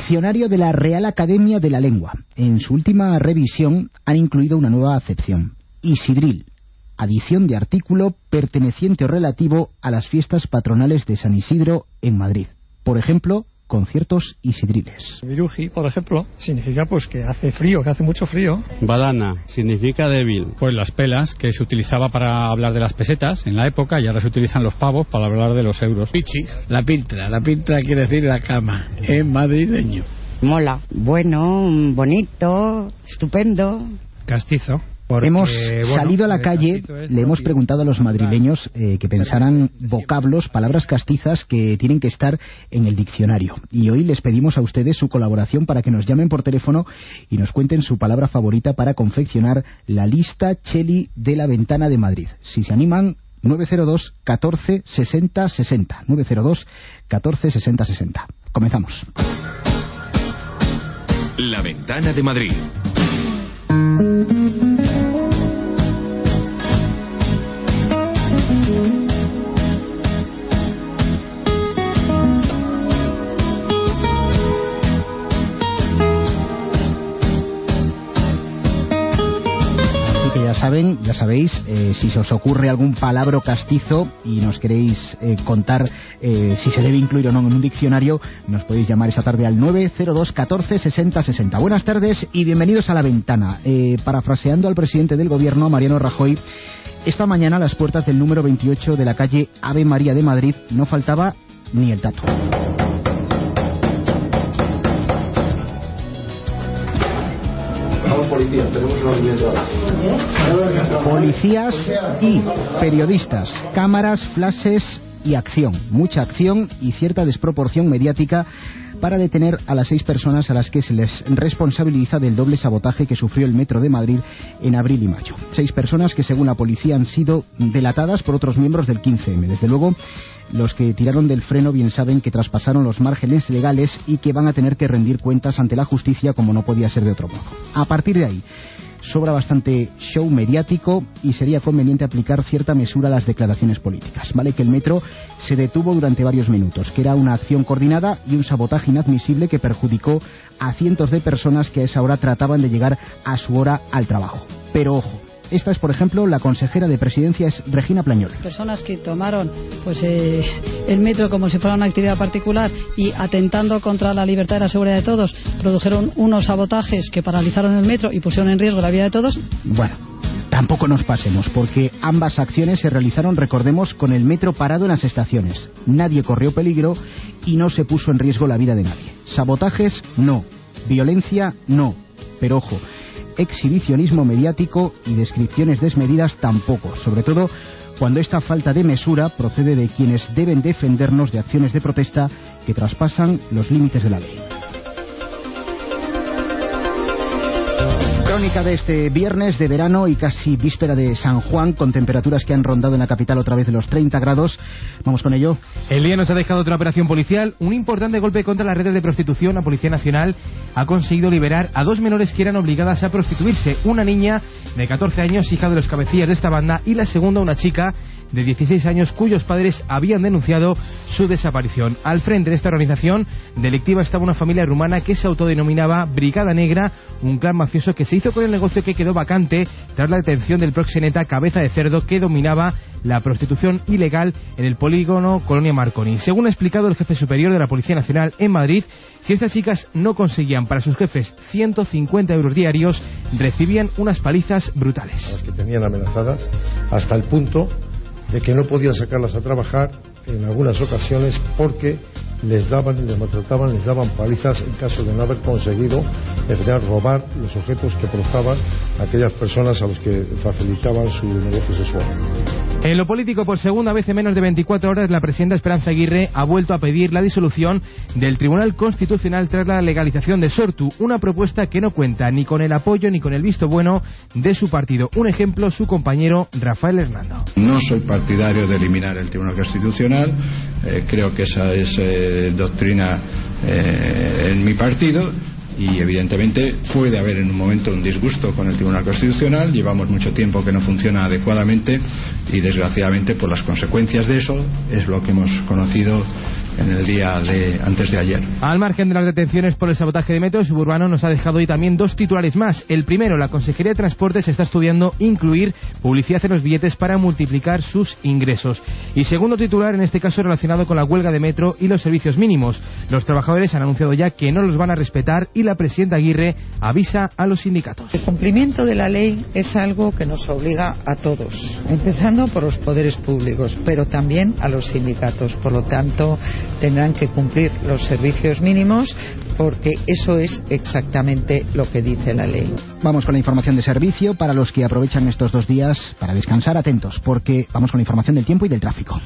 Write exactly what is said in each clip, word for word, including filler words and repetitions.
Diccionario de la Real Academia de la Lengua. En su última revisión han incluido una nueva acepción: isidril, adición de artículo perteneciente o relativo a las fiestas patronales de San Isidro en Madrid. Por ejemplo, conciertos isidriles. Viruji, por ejemplo, significa pues que hace frío, que hace mucho frío. Badana significa débil. Pues las pelas, que se utilizaba para hablar de las pesetas en la época, y ahora se utilizan los pavos para hablar de los euros. Pichi, la pintra, la pintra quiere decir la cama, es madrileño. Mola, bueno, bonito, estupendo. Castizo. Porque, hemos bueno, salido a la calle, le hemos preguntado a los madrileños eh, que pensaran vocablos, palabras castizas que tienen que estar en el diccionario. Y hoy les pedimos a ustedes su colaboración para que nos llamen por teléfono y nos cuenten su palabra favorita para confeccionar la lista Cheli de la Ventana de Madrid. Si se animan, nueve cero dos, catorce, sesenta, sesenta. nueve cero dos, catorce, sesenta, sesenta. Comenzamos. La Ventana de Madrid. Ya saben, ya sabéis, eh, si se os ocurre algún palabra castizo y nos queréis eh, contar eh, si se debe incluir o no en un diccionario, nos podéis llamar esta tarde al nueve cero dos, catorce, sesenta, sesenta. Buenas tardes y bienvenidos a La Ventana. Eh, parafraseando al presidente del gobierno, Mariano Rajoy, esta mañana a las puertas del número veintiocho de la calle Ave María de Madrid no faltaba ni el tato. Policías, tenemos un movimiento ahora. Policías y periodistas, cámaras, flashes y acción, mucha acción y cierta desproporción mediática para detener a las seis personas a las que se les responsabiliza del doble sabotaje que sufrió el Metro de Madrid en abril y mayo. Seis personas que, según la policía, han sido delatadas por otros miembros del quince eme. Desde luego, los que tiraron del freno bien saben que traspasaron los márgenes legales y que van a tener que rendir cuentas ante la justicia como no podía ser de otro modo. A partir de ahí, sobra bastante show mediático y sería conveniente aplicar cierta mesura a las declaraciones políticas. Vale que el metro se detuvo durante varios minutos, que era una acción coordinada y un sabotaje inadmisible que perjudicó a cientos de personas que a esa hora trataban de llegar a su hora al trabajo. Pero ojo, esta es, por ejemplo, la consejera de Presidencia, es Regina Plañol. Personas que tomaron pues eh, el metro como si fuera una actividad particular y, atentando contra la libertad y la seguridad de todos, produjeron unos sabotajes que paralizaron el metro y pusieron en riesgo la vida de todos. Bueno, tampoco nos pasemos, porque ambas acciones se realizaron, recordemos, con el metro parado en las estaciones. Nadie corrió peligro y no se puso en riesgo la vida de nadie. Sabotajes, no. Violencia, no. Pero ojo, exhibicionismo mediático y descripciones desmedidas tampoco, sobre todo cuando esta falta de mesura procede de quienes deben defendernos de acciones de protesta que traspasan los límites de la ley. Crónica de este viernes de verano y casi víspera de San Juan, con temperaturas que han rondado en la capital otra vez de los treinta grados. Vamos con ello. El día nos ha dejado otra operación policial, un importante golpe contra las redes de prostitución. La Policía Nacional ha conseguido liberar a dos menores que eran obligadas a prostituirse. Una niña de catorce años, hija de los cabecillas de esta banda, y la segunda, una chica de dieciséis años cuyos padres habían denunciado su desaparición. Al frente de esta organización delictiva estaba una familia rumana que se autodenominaba Brigada Negra, un clan mafioso que se hizo con el negocio que quedó vacante tras la detención del proxeneta Cabeza de Cerdo, que dominaba la prostitución ilegal en el polígono Colonia Marconi. Según ha explicado el jefe superior de la Policía Nacional en Madrid, si estas chicas no conseguían para sus jefes ciento cincuenta euros diarios, recibían unas palizas brutales. Las que tenían amenazadas hasta el punto de que no podían sacarlas a trabajar en algunas ocasiones porque les daban, les maltrataban, les daban palizas en caso de no haber conseguido efectivamente robar los objetos que portaban aquellas personas a los que facilitaban su negocio sexual. En lo político, por segunda vez en menos de veinticuatro horas, la presidenta Esperanza Aguirre ha vuelto a pedir la disolución del Tribunal Constitucional tras la legalización de Sortu, una propuesta que no cuenta ni con el apoyo ni con el visto bueno de su partido. Un ejemplo, su compañero Rafael Hernando. No soy partidario de eliminar el Tribunal Constitucional, eh, creo que esa es eh, doctrina eh, en mi partido. Y evidentemente puede haber en un momento un disgusto con el Tribunal Constitucional. Llevamos mucho tiempo que no funciona adecuadamente y desgraciadamente por las consecuencias de eso es lo que hemos conocido en el día de antes de ayer. Al margen de las detenciones por el sabotaje de Metro, Suburbano nos ha dejado hoy también dos titulares más. El primero, la Consejería de Transportes está estudiando incluir publicidad en los billetes para multiplicar sus ingresos. Y segundo titular, en este caso relacionado con la huelga de Metro y los servicios mínimos. Los trabajadores han anunciado ya que no los van a respetar y la presidenta Aguirre avisa a los sindicatos. El cumplimiento de la ley es algo que nos obliga a todos, empezando por los poderes públicos, pero también a los sindicatos. Por lo tanto, tendrán que cumplir los servicios mínimos porque eso es exactamente lo que dice la ley. Vamos con la información de servicio para los que aprovechan estos dos días para descansar. Atentos, porque vamos con la información del tiempo y del tráfico.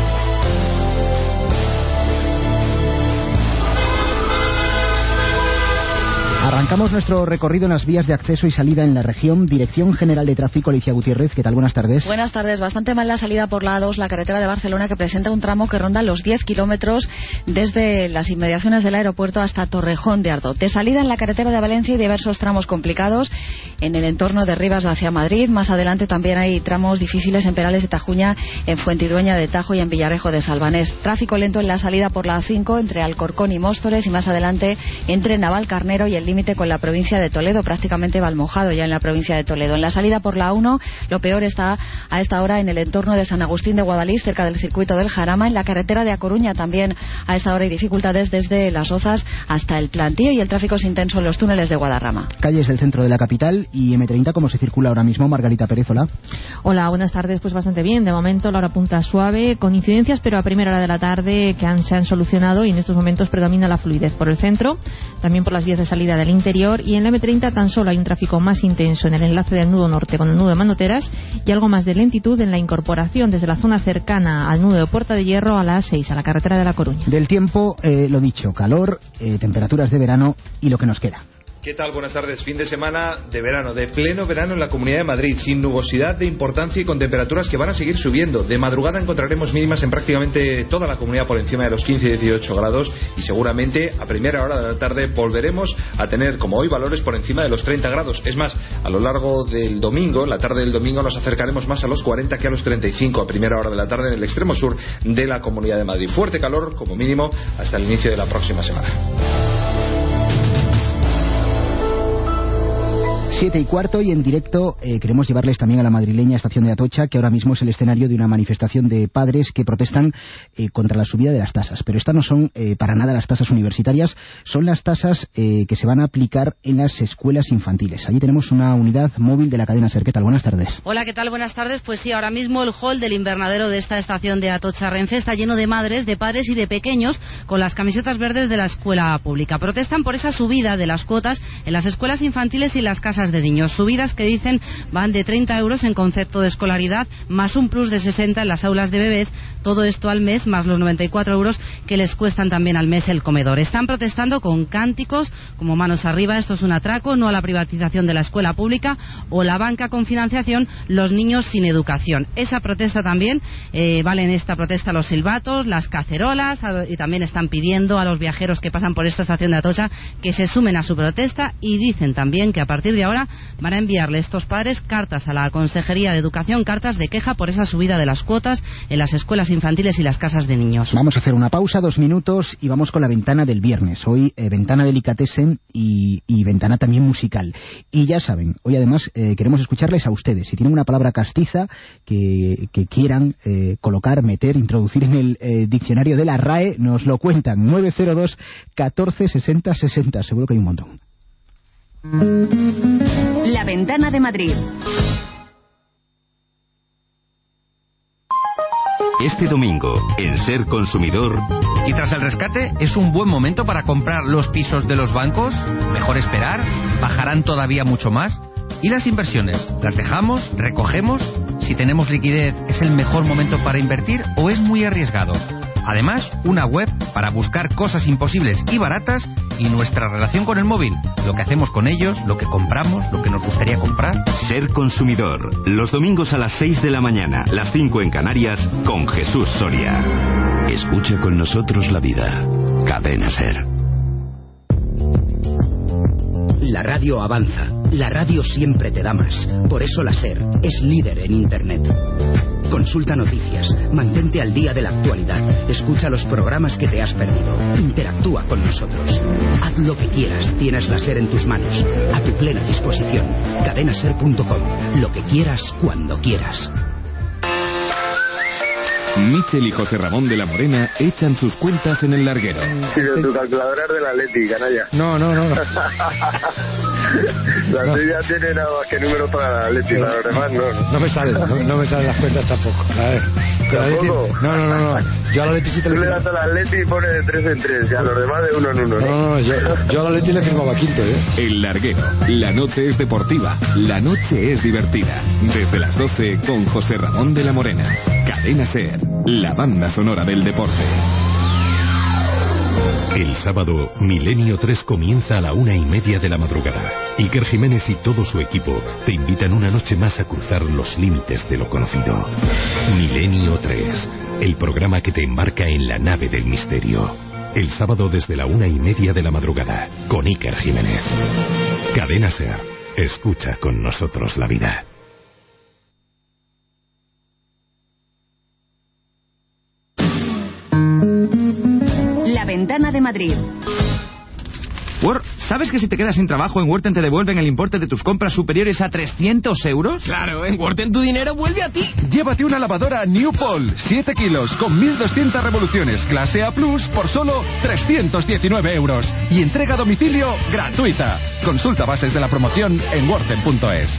Arrancamos nuestro recorrido en las vías de acceso y salida en la región. Dirección General de Tráfico, Alicia Gutiérrez, ¿qué tal? Buenas tardes. Buenas tardes. Bastante mal la salida por la A dos, la carretera de Barcelona, que presenta un tramo que ronda los diez kilómetros desde las inmediaciones del aeropuerto hasta Torrejón de Ardoz. De salida en la carretera de Valencia y diversos tramos complicados en el entorno de Rivas hacia Madrid. Más adelante también hay tramos difíciles en Perales de Tajuña, en Fuentidueña de Tajo y en Villarejo de Salvanés. Tráfico lento en la salida por la A cinco entre Alcorcón y Móstoles, y más adelante entre Navalcarnero y el límite con la provincia de Toledo, prácticamente Valmojado ya en la provincia de Toledo. En la salida por la A uno, lo peor está a esta hora en el entorno de San Agustín de Guadalís, cerca del circuito del Jarama. En la carretera de A Coruña también a esta hora hay dificultades desde Las Rozas hasta el Plantío, y el tráfico es intenso en los túneles de Guadarrama. Calles del centro de la capital y eme treinta, ¿cómo se circula ahora mismo? Margarita Pérez, hola. Hola, buenas tardes. Pues bastante bien. De momento la hora punta suave, con incidencias, pero a primera hora de la tarde que han, se han solucionado, y en estos momentos predomina la fluidez por el centro, también por las vías de salida del interior. Y en la eme treinta tan solo hay un tráfico más intenso en el enlace del nudo norte con el nudo de Manoteras, y algo más de lentitud en la incorporación desde la zona cercana al nudo de Puerta de Hierro a la A seis, a la carretera de La Coruña. Del tiempo, eh, lo dicho, calor, eh, temperaturas de verano y lo que nos queda. ¿Qué tal? Buenas tardes. Fin de semana de verano, de pleno verano en la Comunidad de Madrid, sin nubosidad de importancia y con temperaturas que van a seguir subiendo. De madrugada encontraremos mínimas en prácticamente toda la comunidad por encima de los quince y dieciocho grados, y seguramente a primera hora de la tarde volveremos a tener, como hoy, valores por encima de los treinta grados. Es más, a lo largo del domingo, en la tarde del domingo, nos acercaremos más a los cuarenta que a los treinta y cinco a primera hora de la tarde en el extremo sur de la Comunidad de Madrid. Fuerte calor, como mínimo, hasta el inicio de la próxima semana. Siete y cuarto, y en directo eh, queremos llevarles también a la madrileña estación de Atocha, que ahora mismo es el escenario de una manifestación de padres que protestan eh, contra la subida de las tasas. Pero estas no son eh, para nada las tasas universitarias, son las tasas eh, que se van a aplicar en las escuelas infantiles. Allí tenemos una unidad móvil de la cadena SER. ¿Qué tal? Buenas tardes. Hola, ¿qué tal? Buenas tardes. Pues sí, ahora mismo el hall del invernadero de esta estación de Atocha Renfe está lleno de madres, de padres y de pequeños con las camisetas verdes de la escuela pública. Protestan por esa subida de las cuotas en las escuelas infantiles y las casas de niños. Subidas que dicen van de treinta euros en concepto de escolaridad, más un plus de sesenta en las aulas de bebés, todo esto al mes, más los noventa y cuatro euros que les cuestan también al mes el comedor. Están protestando con cánticos como manos arriba, esto es un atraco, no a la privatización de la escuela pública, o la banca con financiación, los niños sin educación. Esa protesta también, eh, valen esta protesta los silbatos, las cacerolas, y también están pidiendo a los viajeros que pasan por esta estación de Atocha que se sumen a su protesta, y dicen también que a partir de ahora van a enviarle estos padres cartas a la Consejería de Educación, cartas de queja por esa subida de las cuotas en las escuelas infantiles y las casas de niños. Vamos a hacer una pausa, dos minutos, y vamos con la ventana del viernes. Hoy eh, ventana delicatessen y, y ventana también musical. Y ya saben, hoy además eh, queremos escucharles a ustedes. Si tienen una palabra castiza que, que quieran eh, colocar, meter, introducir en el eh, diccionario de la R A E, nos lo cuentan. nueve cero dos, catorce, sesenta, sesenta. Seguro que hay un montón. La Ventana de Madrid. Este domingo, en Ser Consumidor. ¿Y tras el rescate, es un buen momento para comprar los pisos de los bancos? ¿Mejor esperar? ¿Bajarán todavía mucho más? ¿Y las inversiones? ¿Las dejamos? ¿Recogemos? Si tenemos liquidez, ¿es el mejor momento para invertir o es muy arriesgado? Además, una web para buscar cosas imposibles y baratas, y nuestra relación con el móvil, lo que hacemos con ellos, lo que compramos, lo que nos gustaría comprar. Ser Consumidor, los domingos a las seis de la mañana, las cinco en Canarias, con Jesús Soria. Escucha con nosotros la vida. Cadena SER. La radio avanza. La radio siempre te da más. Por eso la SER es líder en Internet. Consulta noticias, mantente al día de la actualidad, escucha los programas que te has perdido, interactúa con nosotros. Haz lo que quieras, tienes la SER en tus manos, a tu plena disposición. cadena ser punto com, lo que quieras, cuando quieras. Michel y José Ramón de la Morena echan sus cuentas en el larguero. Sí, de tu calculadora es del Atleti, canalla. No, no, no. La no. tuya tiene nada más que números para el Atleti, para los demás no. No, no me salen, no, no me salen las cuentas tampoco. A ver. ¿Tampoco? No, no, no, no. Yo al Atleti sí te Tú lo le das al Atleti y pone de tres en tres, y a los demás de uno en uno. No, no, no, yo, yo al Atleti le firmaba quinto, ¿eh? El larguero. La noche es deportiva, la noche es divertida. Desde las doce con José Ramón de la Morena. Cadena SER, la banda sonora del deporte. El sábado, Milenio tres comienza a la una y media de la madrugada. Iker Jiménez y todo su equipo te invitan una noche más a cruzar los límites de lo conocido. Milenio tres, el programa que te embarca en la nave del misterio. El sábado desde la una y media de la madrugada, con Iker Jiménez. Cadena SER, escucha con nosotros la vida. La Ventana de Madrid. Word, ¿sabes que si te quedas sin trabajo en Worten te devuelven el importe de tus compras superiores a trescientos euros? Claro, en Worten tu dinero vuelve a ti. Llévate una lavadora New Paul, siete kilos, con mil doscientas revoluciones, clase A plus, por solo trescientos diecinueve euros. Y entrega a domicilio gratuita. Consulta bases de la promoción en worten punto es.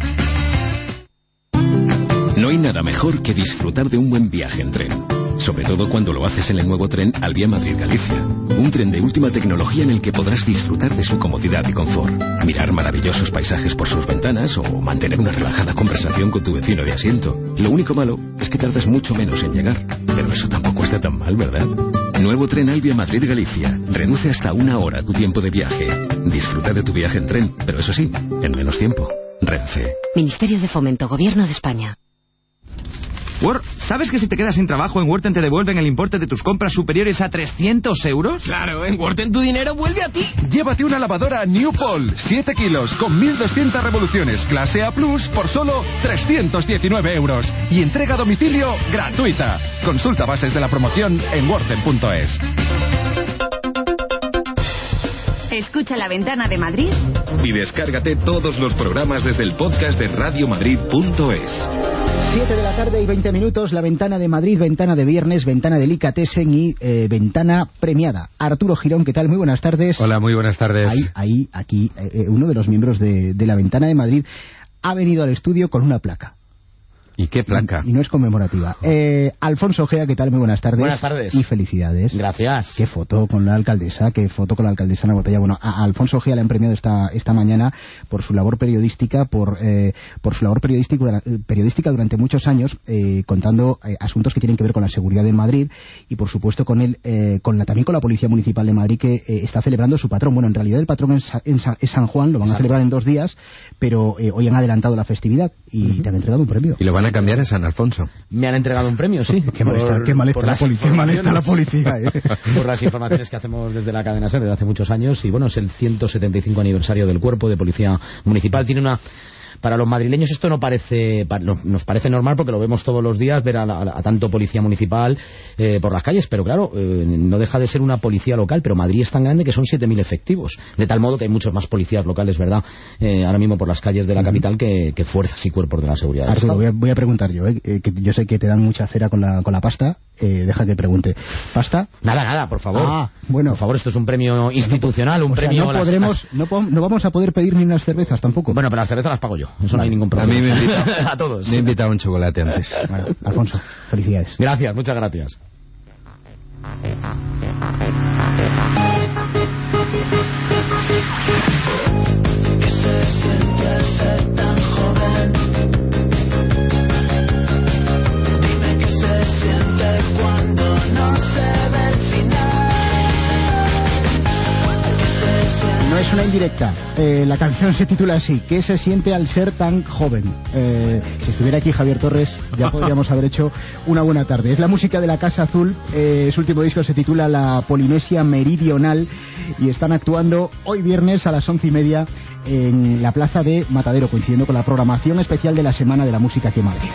No hay nada mejor que disfrutar de un buen viaje en tren. Sobre todo cuando lo haces en el nuevo tren Albia Madrid-Galicia. Un tren de última tecnología en el que podrás disfrutar de su comodidad y confort. Mirar maravillosos paisajes por sus ventanas o mantener una relajada conversación con tu vecino de asiento. Lo único malo es que tardas mucho menos en llegar. Pero eso tampoco está tan mal, ¿verdad? Nuevo tren Albia Madrid-Galicia. Reduce hasta una hora tu tiempo de viaje. Disfruta de tu viaje en tren, pero eso sí, en menos tiempo. Renfe. Ministerio de Fomento, Gobierno de España. Word, ¿sabes que si te quedas sin trabajo en Worten te devuelven el importe de tus compras superiores a trescientos euros? Claro, en Worten tu dinero vuelve a ti. Llévate una lavadora New Paul, siete kilos, con mil doscientas revoluciones, clase A plus, por solo trescientos diecinueve euros. Y entrega a domicilio gratuita. Consulta bases de la promoción en worten punto es. Escucha La Ventana de Madrid y descárgate todos los programas desde el podcast de radio madrid punto es. siete de la tarde y veinte minutos, La Ventana de Madrid, ventana de viernes, ventana delicatessen y eh, ventana premiada. Arturo Girón, ¿qué tal? Muy buenas tardes. Hola, muy buenas tardes. Ahí, ahí aquí, eh, uno de los miembros de, de La Ventana de Madrid ha venido al estudio con una placa. ¿Y qué placa? Y no es conmemorativa. Eh, Alfonso Ojea, ¿qué tal? Muy buenas tardes. Buenas tardes. Y felicidades. Gracias. Qué foto con la alcaldesa, qué foto con la alcaldesa en la botella. Bueno, a Alfonso Ojea le han premiado esta esta mañana por su labor periodística, por eh, por su labor periodística, periodística durante muchos años, eh, contando eh, asuntos que tienen que ver con la seguridad de Madrid y, por supuesto, con el, eh, con la, también con la Policía Municipal de Madrid, que eh, está celebrando su patrón. Bueno, en realidad el patrón es, en San, es San Juan, lo van Exacto. a celebrar en dos días, pero eh, hoy han adelantado la festividad y uh-huh. te han entregado un premio. Y lo van a cambiar en San Alfonso. Me han entregado un premio, sí. Qué molesta, qué molesta la policía, molesta la policía. ¿eh? Por las informaciones que hacemos desde la cadena SER desde hace muchos años. Y bueno, es el ciento setenta y cinco aniversario del Cuerpo de Policía Municipal. Tiene una... Para los madrileños esto no parece, nos parece normal porque lo vemos todos los días, ver a, a, a tanto policía municipal eh, por las calles, pero claro, eh, no deja de ser una policía local, pero Madrid es tan grande que son siete mil efectivos, de tal modo que hay muchos más policías locales, ¿verdad? Eh, ahora mismo por las calles de la capital que, que fuerzas y cuerpos de la seguridad. Arturo, voy a, voy a preguntar yo, eh, que yo sé que te dan mucha cera con la, con la pasta, eh, deja que pregunte. ¿Pasta? Nada, nada, por favor. Ah, bueno. Por favor, esto es un premio institucional, un o sea, premio... no podremos, las... no, no vamos a poder pedir ni unas cervezas tampoco. Bueno, pero las cervezas las pago yo. Eso no hay ningún problema. A mí me invita, a todos. Me he invitado un chocolate antes. Bueno, Alfonso, felicidades. Gracias, muchas gracias. Que se siente ser tan joven. Dime que se siente cuando no se ve el final. No es Es una indirecta. Eh, la canción se titula así: ¿qué se siente al ser tan joven? Eh, si estuviera aquí Javier Torres, ya podríamos haber hecho una buena tarde. Es la música de la Casa Azul. Eh, su último disco se titula La Polinesia Meridional y están actuando hoy viernes a las once y media en la plaza de Matadero, coincidiendo con la programación especial de la Semana de la Música aquí en Madrid.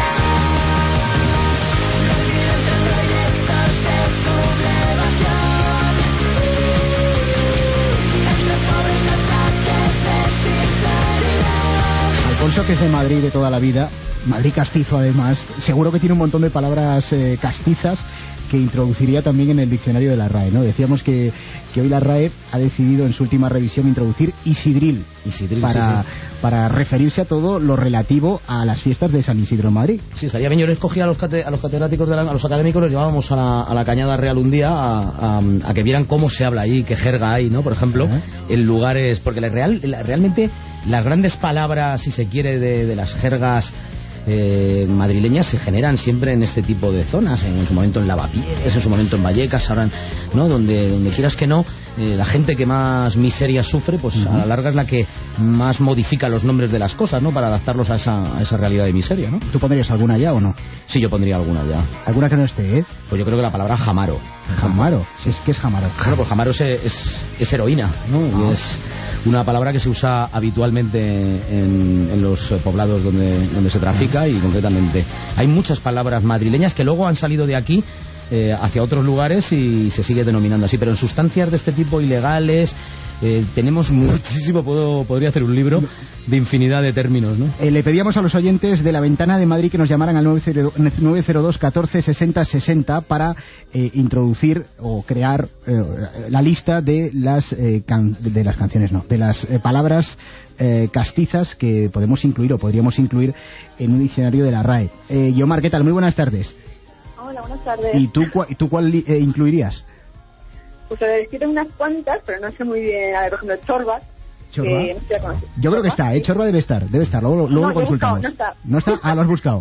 Alfonso, que es de Madrid de toda la vida, Madrid castizo además, seguro que tiene un montón de palabras eh, castizas que introduciría también en el diccionario de la RAE, ¿no? Decíamos que, que hoy la RAE ha decidido en su última revisión introducir Isidril, Isidril para, sí, sí. para referirse a todo lo relativo a las fiestas de San Isidro en Madrid. Sí, estaría bien. Yo les cogía a los, cate, a los catedráticos, de la, a los académicos, los llevábamos a la, a la Cañada Real un día a, a, a que vieran cómo se habla allí, qué jerga hay, ¿no? Por ejemplo, uh-huh. en lugares... Porque la real, la, realmente las grandes palabras, si se quiere, de, de las jergas Eh, madrileñas se generan siempre en este tipo de zonas, en, en su momento en Lavapiés, en su momento en Vallecas, ahora, ¿no? Donde, donde quieras que no, eh, la gente que más miseria sufre, pues uh-huh. a la larga es la que más modifica los nombres de las cosas, ¿no? Para adaptarlos a esa, a esa realidad de miseria, ¿no? ¿Tú pondrías alguna ya o no? Sí, yo pondría alguna ya. ¿Alguna que no esté, eh? Pues yo creo que la palabra jamaro. Jamaro, es que es jamaro. Claro, pues jamaro es, es, es heroína, ¿no? Ah. Y es una palabra que se usa habitualmente en, en los poblados donde, donde se trafica, y concretamente hay muchas palabras madrileñas que luego han salido de aquí eh, hacia otros lugares y se sigue denominando así, pero en sustancias de este tipo ilegales eh, tenemos muchísimo. Puedo, podría hacer un libro de infinidad de términos, ¿no? Eh, le pedíamos a los oyentes de La Ventana de Madrid que nos llamaran al nueve cero dos catorce sesenta sesenta para eh, introducir o crear eh, la lista de las eh, can de las canciones, no, de las eh, palabras eh, castizas que podemos incluir o podríamos incluir en un diccionario de la RAE. Eh, Yomar, ¿qué tal? Muy buenas tardes. Hola, buenas tardes. ¿Y tú, cu tú cuál eh, incluirías? Pues a ver, tengo unas cuantas, pero no sé muy bien. A ver, por ejemplo, Chorba. ¿Chorba? Que no sé si Yo creo que está, ¿eh? Chorba debe estar, debe estar. Luego, luego no, lo consultamos. Buscado, no está. ¿No está? Ah, lo has buscado.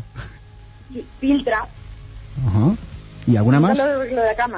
Filtra. Ajá. ¿Y alguna más? Lo, lo de la cama.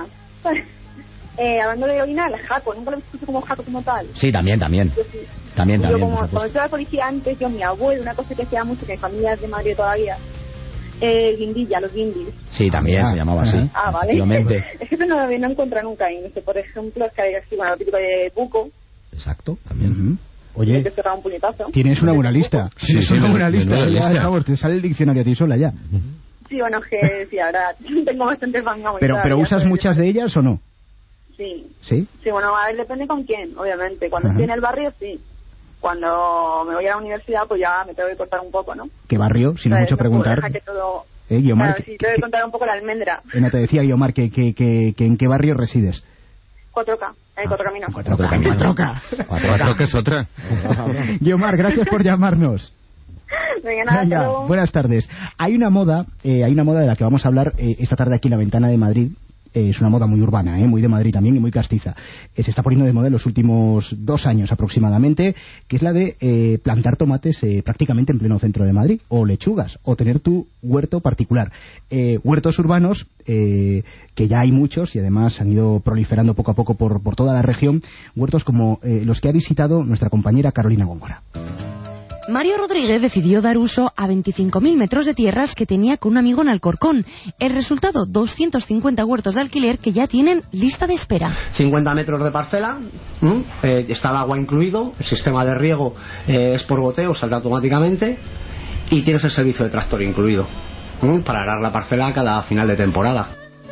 eh, hablando de original, Jaco. Nunca lo escucho como Jaco como tal. Sí, también, también. Yo, sí. También, yo también. Como, cuando yo era policía antes, yo, mi abuelo, una cosa que hacía mucho, que mi familia es de Madrid todavía. Eh, guindilla, los guindis. Sí, también ah, se llamaba así. Ah, vale. Es que no, no encuentro nunca ahí. No sé, por ejemplo, es que hay así, bueno, lo típico de buco. Exacto, también. Uh-huh. Oye, que un puñetazo. Tienes una buena lista. Sí, sí, una sí, buena lista. Ya, lista. Vamos, te sale el diccionario a ti sola ya. Sí, bueno, es que sí, ahora tengo bastantes mangas. Pero, pero ¿usas muchas de ellas o no? Sí. ¿Sí? Sí, bueno, a ver, depende con quién, obviamente. Cuando estoy en el barrio, sí. Cuando me voy a la universidad, pues ya me tengo que cortar un poco, ¿no? ¿Qué barrio? Si no es mucho preguntar. Que todo... Eh, Guiomar, claro, sí, te voy a contar un poco la almendra. Eh, no te decía, Guiomar, que, que, que, que en qué barrio resides. cuatro K, en el Cuatro Caminos. cuatro K. cuatro K es otra. Guiomar, gracias por llamarnos. Venga, nada, Venga, buenas tardes. Hay una moda, eh, hay una moda de la que vamos a hablar eh, esta tarde aquí en La Ventana de Madrid. Eh, es una moda muy urbana, eh, muy de Madrid también y muy castiza. Eh, se está poniendo de moda en los últimos dos años aproximadamente, que es la de eh, plantar tomates eh, prácticamente en pleno centro de Madrid, o lechugas, o tener tu huerto particular. Eh, huertos urbanos, eh, que ya hay muchos y además han ido proliferando poco a poco por, por toda la región, huertos como eh, los que ha visitado nuestra compañera Carolina Góngora. Mario Rodríguez decidió dar uso a veinticinco mil metros de tierras que tenía con un amigo en Alcorcón. El resultado, doscientos cincuenta huertos de alquiler que ya tienen lista de espera. cincuenta metros de parcela, ¿m? Eh, está el agua incluido, el sistema de riego eh, es por goteo, salta automáticamente, y tienes el servicio de tractor incluido, ¿m? Para arar la parcela cada final de temporada.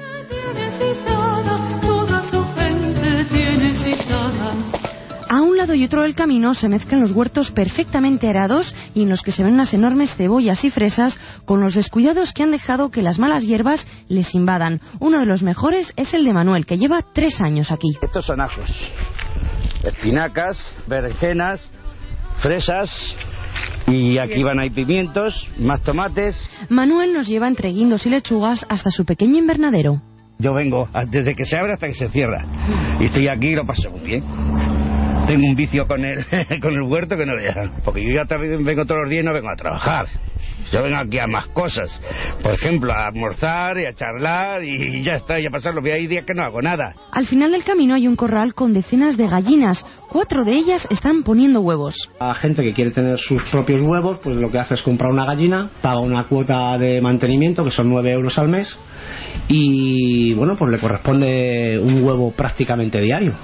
A un lado y otro del camino se mezclan los huertos perfectamente arados y en los que se ven unas enormes cebollas y fresas con los descuidados que han dejado que las malas hierbas les invadan. Uno de los mejores es el de Manuel, que lleva tres años aquí. Estos son ajos, espinacas, berenjenas, fresas, y aquí van ahí pimientos, más tomates. Manuel nos lleva entre guindos y lechugas hasta su pequeño invernadero. Yo vengo desde que se abre hasta que se cierra y estoy aquí y lo paso muy bien. tengo un vicio con el, con el huerto que no veas. Porque yo ya también vengo todos los días y no vengo a trabajar. Yo vengo aquí a más cosas. Por ejemplo, a almorzar y a charlar y ya está, ya pasar los días. Hay días que no hago nada. Al final del camino hay un corral con decenas de gallinas. Cuatro de ellas están poniendo huevos. A gente que quiere tener sus propios huevos, pues lo que hace es comprar una gallina, paga una cuota de mantenimiento, que son nueve euros al mes, y bueno, pues le corresponde un huevo prácticamente diario.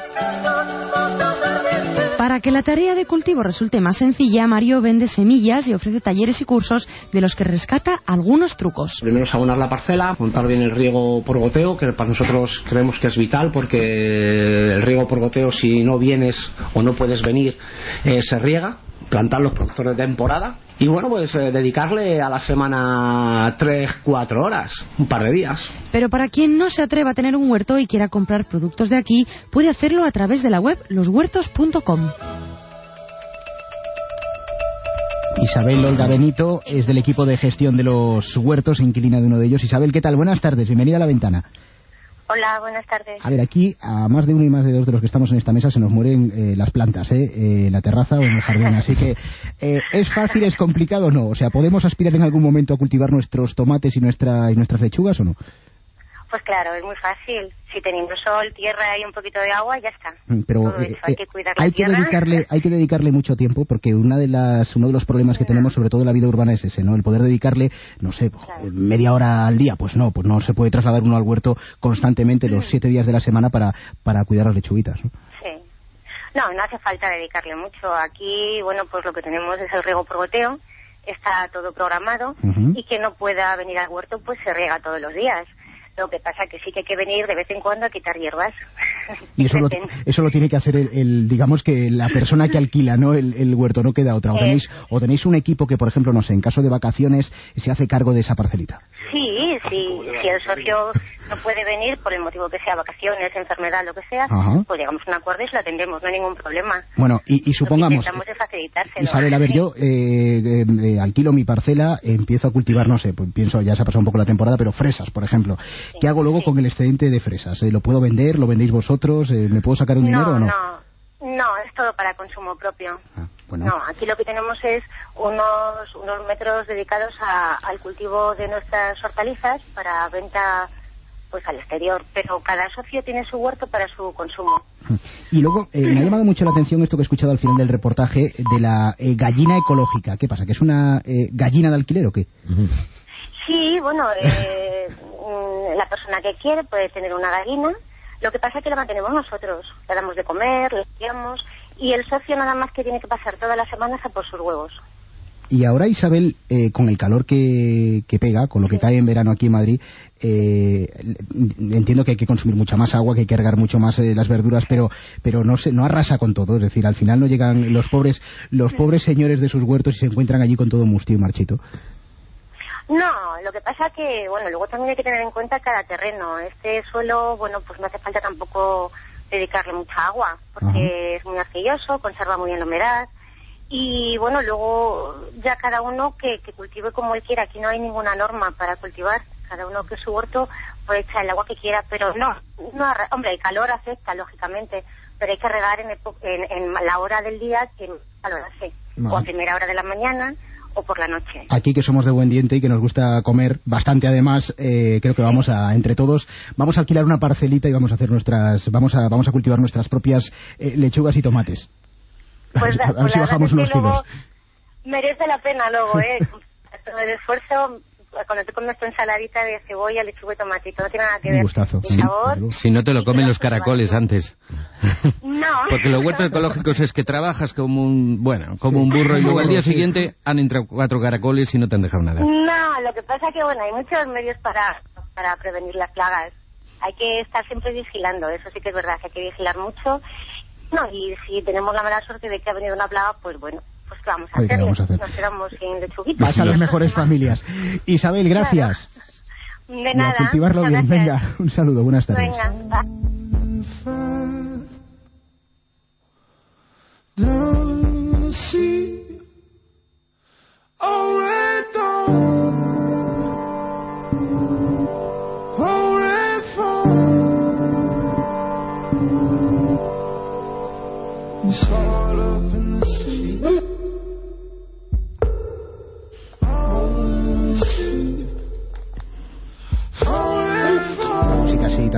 Para que la tarea de cultivo resulte más sencilla, Mario vende semillas y ofrece talleres y cursos de los que rescata algunos trucos. Primero es abonar la parcela, montar bien el riego por goteo, que para nosotros creemos que es vital, porque el riego por goteo, si no vienes o no puedes venir, eh, se riega. Plantar los productos de temporada y bueno, pues eh, dedicarle a la semana tres, cuatro horas, un par de días. Pero para quien no se atreva a tener un huerto y quiera comprar productos de aquí, puede hacerlo a través de la web los huertos punto com. Isabel Olga Benito es del equipo de gestión de los huertos, inquilina de uno de ellos. Isabel, ¿qué tal? Buenas tardes, bienvenida a La Ventana. Hola, buenas tardes. A ver, aquí a más de uno y más de dos de los que estamos en esta mesa se nos mueren eh, las plantas, ¿eh? eh, en la terraza o en el jardín, así que eh, ¿es fácil, es complicado o no? O sea, ¿podemos aspirar en algún momento a cultivar nuestros tomates y, nuestra, y nuestras lechugas o no? Pues claro, es muy fácil. Si tenemos sol, tierra y un poquito de agua, ya está. Pero Todo hecho. eh, Hay que cuidar la hay que tierra. dedicarle, hay que dedicarle mucho tiempo, porque una de las, uno de los problemas que tenemos, sobre todo en la vida urbana, es ese, ¿no? El poder dedicarle, no sé, Claro. media hora al día. Pues no, pues no se puede trasladar uno al huerto constantemente los siete días de la semana para, para cuidar las lechuguitas, ¿no? Sí. No, no hace falta dedicarle mucho. Aquí, bueno, pues lo que tenemos es el riego por goteo. Está todo programado. Ujú. Y que no pueda venir al huerto, pues se riega todos los días. Lo que pasa que sí que hay que venir de vez en cuando a quitar hierbas. Y eso lo, eso lo tiene que hacer el, el, digamos que la persona que alquila, ¿no? El, el huerto, no queda otra. O tenéis, o tenéis un equipo que, por ejemplo, no sé, en caso de vacaciones, se hace cargo de esa parcelita. Sí, sí, si el socio no puede venir por el motivo que sea, vacaciones, enfermedad, lo que sea, Ajá. pues llegamos a un acuerdo y se lo atendemos, no hay ningún problema. Bueno, y, y Lo que supongamos... intentamos es facilitárselo. Isabel, a ver, yo eh, eh, eh, alquilo mi parcela, empiezo a cultivar, no sé, pues pienso, ya se ha pasado un poco la temporada, pero fresas, por ejemplo. ¿Qué hago luego con el excedente de fresas? ¿Eh, ¿Lo puedo vender? ¿Lo vendéis vosotros? Eh, ¿Me puedo sacar un dinero o no? No, no, es todo para consumo propio. Bueno. No, aquí lo que tenemos es unos, unos metros dedicados a, al cultivo de nuestras hortalizas para venta pues al exterior, pero cada socio tiene su huerto para su consumo. Y luego, eh, me ha llamado mucho la atención esto que he escuchado al final del reportaje de la eh, gallina ecológica. ¿Qué pasa? ¿Que es una eh, gallina de alquiler o qué? Sí, bueno, eh, la persona que quiere puede tener una gallina. Lo que pasa es que la mantenemos nosotros. Le damos de comer, le limpiamos, y el socio nada más que tiene que pasar todas las semanas a por sus huevos. Y ahora, Isabel, eh, con el calor que, que pega, con lo que Sí. cae en verano aquí en Madrid, eh, entiendo que hay que consumir mucha más agua, que hay que regar mucho más eh, las verduras, pero pero no se, no arrasa con todo. Es decir, al final no llegan los pobres los pobres señores de sus huertos y se encuentran allí con todo mustío y marchito. No, lo que pasa que, bueno, luego también hay que tener en cuenta cada terreno. Este suelo, bueno, pues no hace falta tampoco dedicarle mucha agua, porque Ajá. es muy arcilloso, conserva muy bien la humedad. Y bueno, luego ya cada uno que, que cultive como él quiera. Aquí no hay ninguna norma para cultivar. Cada uno que su huerto puede echar el agua que quiera, pero no, no arra- hombre, el calor afecta, lógicamente, pero hay que regar en, epo- en, en la hora del día que el calor hace, Vale. o a primera hora de la mañana o por la noche. Aquí que somos de buen diente y que nos gusta comer bastante, además, eh, creo que vamos a, entre todos, vamos a alquilar una parcelita y vamos a hacer nuestras, vamos a, vamos a cultivar nuestras propias eh, lechugas y tomates. Pues, a ver, a ver pues si la bajamos verdad es unos que luego kilos. merece la pena luego, ¿eh? Todo el esfuerzo, cuando te comes tu ensaladita de cebolla, lechuga y tomatito, no tiene nada que Un ver. gustazo. El sabor, Si no te lo comen los caracoles antes. no. Porque los huertos ecológicos es que trabajas como un, bueno, como un burro y luego al día Sí. siguiente han entrado cuatro caracoles y no te han dejado nada. No, lo que pasa que, bueno, hay muchos medios para, para prevenir las plagas. Hay que estar siempre vigilando, eso sí que es verdad, que hay que vigilar mucho. No, y si tenemos la mala suerte de que ha venido una plaga, pues bueno, pues ¿qué vamos a Oye, ¿qué hacer? vamos a hacer? Nos quedamos sin lechuguitas. Pasan las mejores familias. Isabel, gracias. De Y a nada. cultivarlo bien. muchas gracias. Venga, un saludo, buenas tardes. Venga, va. Don't see a red dawn, a red fall.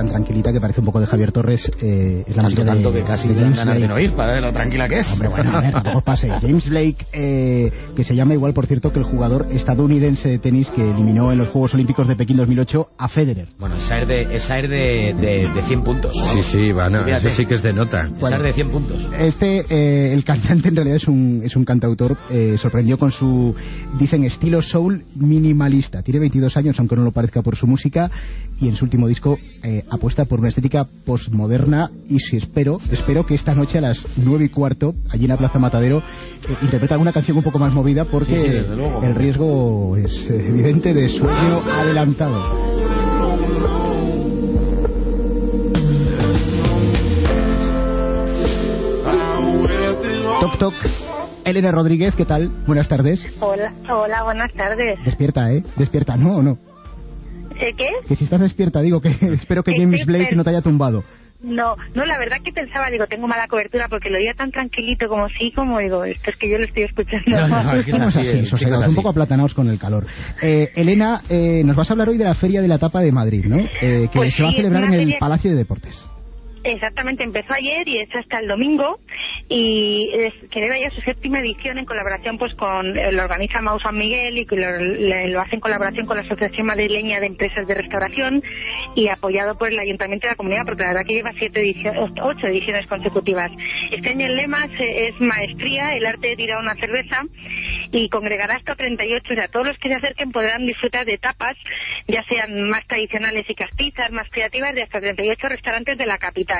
tan tranquilita que parece un poco de Javier Torres. Eh, es la tanto, música tanto de, que casi de dan James ganas de Blake. no ir para ver lo tranquila que es. Hombre, bueno, a ver, tampoco os pase. James Blake, eh, que se llama igual, por cierto, que el jugador estadounidense de tenis que eliminó en los Juegos Olímpicos de Pekín dos mil ocho a Federer. Bueno, esa es de, esa es de, de, de cien puntos, ¿no? Sí, sí, bueno, Fíjate. eso sí que es de nota. Esa Bueno, es de cien puntos. Este, eh, el cantante en realidad es un, es un cantautor, eh, sorprendió con su, dicen, estilo soul minimalista. Tiene veintidós años, aunque no lo parezca por su música, y en su último disco eh, apuesta por una estética postmoderna, y si espero, espero que esta noche a las nueve y cuarto, allí en la Plaza Matadero, eh, interprete alguna canción un poco más movida, porque Sí, sí, desde luego. el riesgo es eh, evidente de sueño adelantado. Toc Toc, Elena Rodríguez, ¿qué tal? Buenas tardes. Hola, hola, buenas tardes. Despierta, ¿eh? Despierta, ¿no o no? ¿Eh, ¿Qué? Que si estás despierta, digo que espero que Estoy James Blake per- no te haya tumbado. No, no, la verdad que pensaba, digo, tengo mala cobertura porque lo oía tan tranquilito como sí, como digo, esto es que yo lo estoy escuchando. No, no, no, es que es Estamos así, así, el chico sosegados, es un así. poco aplatanados con el calor. Eh, Elena, eh, nos vas a hablar hoy de la Feria de la Tapa de Madrid, ¿no? Eh, que Pues se va a sí, es celebrar en una el feria- Palacio de Deportes. Exactamente, empezó ayer y es hasta el domingo y es, celebra ya su séptima edición en colaboración pues con, eh, lo organiza Mau San Miguel y que lo, le- lo hace en colaboración con la Asociación Madrileña de Empresas de Restauración y apoyado por el Ayuntamiento de la Comunidad, porque la verdad que lleva siete ediciones, ocho ediciones consecutivas. Este año el lema es, es Maestría, el arte de tirar una cerveza, y congregará hasta treinta y ocho, o sea, todos los que se acerquen podrán disfrutar de tapas, ya sean más tradicionales y castizas, más creativas, de hasta treinta y ocho restaurantes de la capital.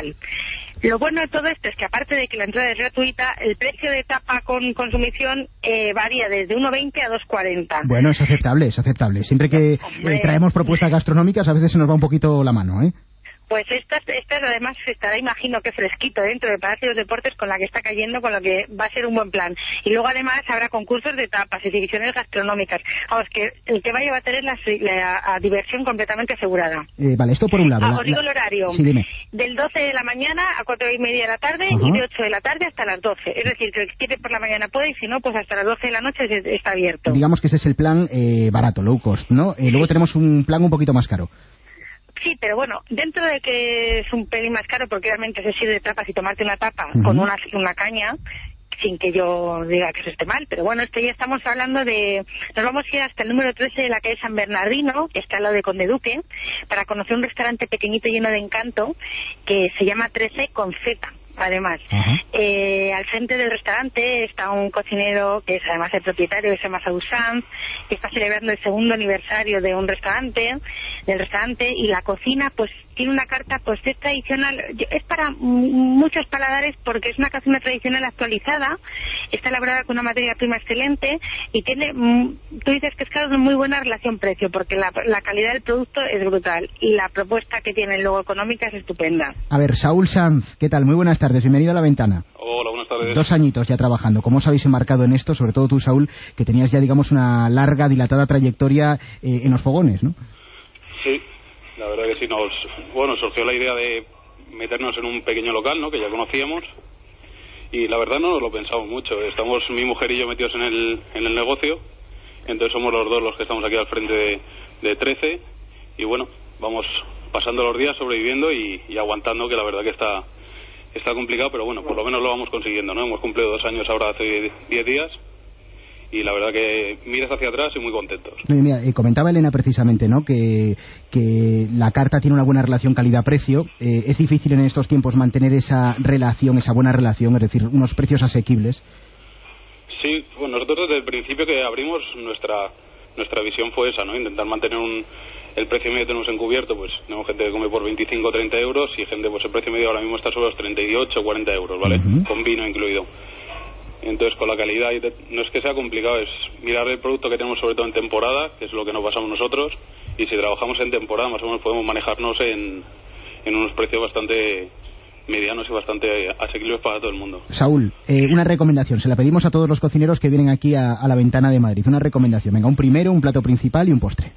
Lo bueno de todo esto es que, aparte de que la entrada es gratuita, el precio de tapa con consumición eh, varía desde uno veinte a dos cuarenta. Bueno, es aceptable, es aceptable. Siempre que Hombre. eh, traemos propuestas gastronómicas a veces se nos va un poquito la mano, ¿eh? Pues estas, estas además estará, imagino que fresquito dentro del Palacio de los Deportes con la que está cayendo, con lo que va a ser un buen plan. Y luego además habrá concursos de tapas, exhibiciones gastronómicas. Vamos, que el que vaya va a tener la, la- la diversión completamente asegurada. Eh, Vale, esto por un lado. Ah, La- os digo la- el horario. Sí, dime. Del doce de la mañana a cuatro y media de la tarde Ajá. y de ocho de la tarde hasta las doce. Es decir, que el que quiere por la mañana puede y si no, pues hasta las doce de la noche es- está abierto. Digamos que ese es el plan eh, barato, low cost, ¿no? Eh, luego tenemos un plan un poquito más caro. Sí, pero bueno, dentro de que es un pelín más caro porque realmente se sirve de tapas y tomarte una tapa Ujú. con una, una caña, sin que yo diga que eso esté mal, pero bueno, esto ya estamos hablando de... Nos vamos a ir hasta el número trece de la calle San Bernardino, que está al lado de Conde Duque, para conocer un restaurante pequeñito lleno de encanto que se llama trece con Z. Además, eh, al frente del restaurante está un cocinero que es además el propietario, que se llama Saúl Sanz, que está celebrando el segundo aniversario de un restaurante, del restaurante, y la cocina pues tiene una carta pues es tradicional, es para m- muchos paladares porque es una cocina tradicional actualizada, está elaborada con una materia prima excelente y tiene, mm, tú dices que es claro, una muy buena relación precio porque la, la calidad del producto es brutal y la propuesta que tienen luego económica es estupenda. A ver, Saúl Sanz, ¿qué tal? Muy buenas tardes, bienvenido a La Ventana. Hola, buenas tardes. Dos añitos ya trabajando. ¿Cómo os habéis enmarcado en esto? Sobre todo tú, Saúl, que tenías ya, digamos, una larga, dilatada trayectoria eh, en los fogones, ¿no? Sí, la verdad que sí, nos, bueno, surgió la idea de meternos en un pequeño local, ¿no?, que ya conocíamos, y la verdad no nos lo pensamos mucho. Estamos mi mujer y yo metidos en el, en el negocio, entonces somos los dos los que estamos aquí al frente de, de trece, y bueno, vamos pasando los días sobreviviendo y, y aguantando, que la verdad que está está complicado, pero bueno, por lo menos lo vamos consiguiendo, ¿no? Hemos cumplido dos años ahora hace diez días y la verdad que miras hacia atrás y muy contentos. No, y mira, eh, comentaba Elena precisamente, ¿no?, que, que la carta tiene una buena relación calidad-precio. Eh, es difícil en estos tiempos mantener esa relación, esa buena relación, es decir, unos precios asequibles. Sí, bueno, nosotros desde el principio que abrimos nuestra nuestra visión fue esa, ¿no? Intentar mantener un, el precio medio que tenemos encubierto, pues tenemos gente que come por veinticinco o treinta euros y gente, pues el precio medio ahora mismo está sobre los treinta y ocho o cuarenta euros, ¿vale? Uh-huh. Con vino incluido. Entonces, con la calidad, y te- no es que sea complicado, es mirar el producto que tenemos sobre todo en temporada, que es lo que nos basamos nosotros, y si trabajamos en temporada más o menos podemos manejarnos en, en unos precios bastante medianos y bastante asequibles para todo el mundo. Saúl, eh, una recomendación. Se la pedimos a todos los cocineros que vienen aquí a, a La Ventana de Madrid. Una recomendación. Venga, un primero, un plato principal y un postre.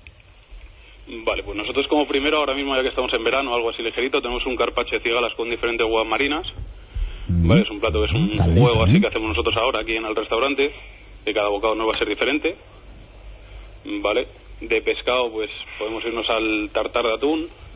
Vale, pues nosotros como primero, ahora mismo ya que estamos en verano, algo así ligerito, tenemos un carpaccio de cigalas con diferentes huevas marinas. Vale, es un plato que es un Dale, juego dale. así que hacemos nosotros ahora aquí en el restaurante, que cada bocado no va a ser diferente. Vale, de pescado pues podemos irnos al tartar de atún,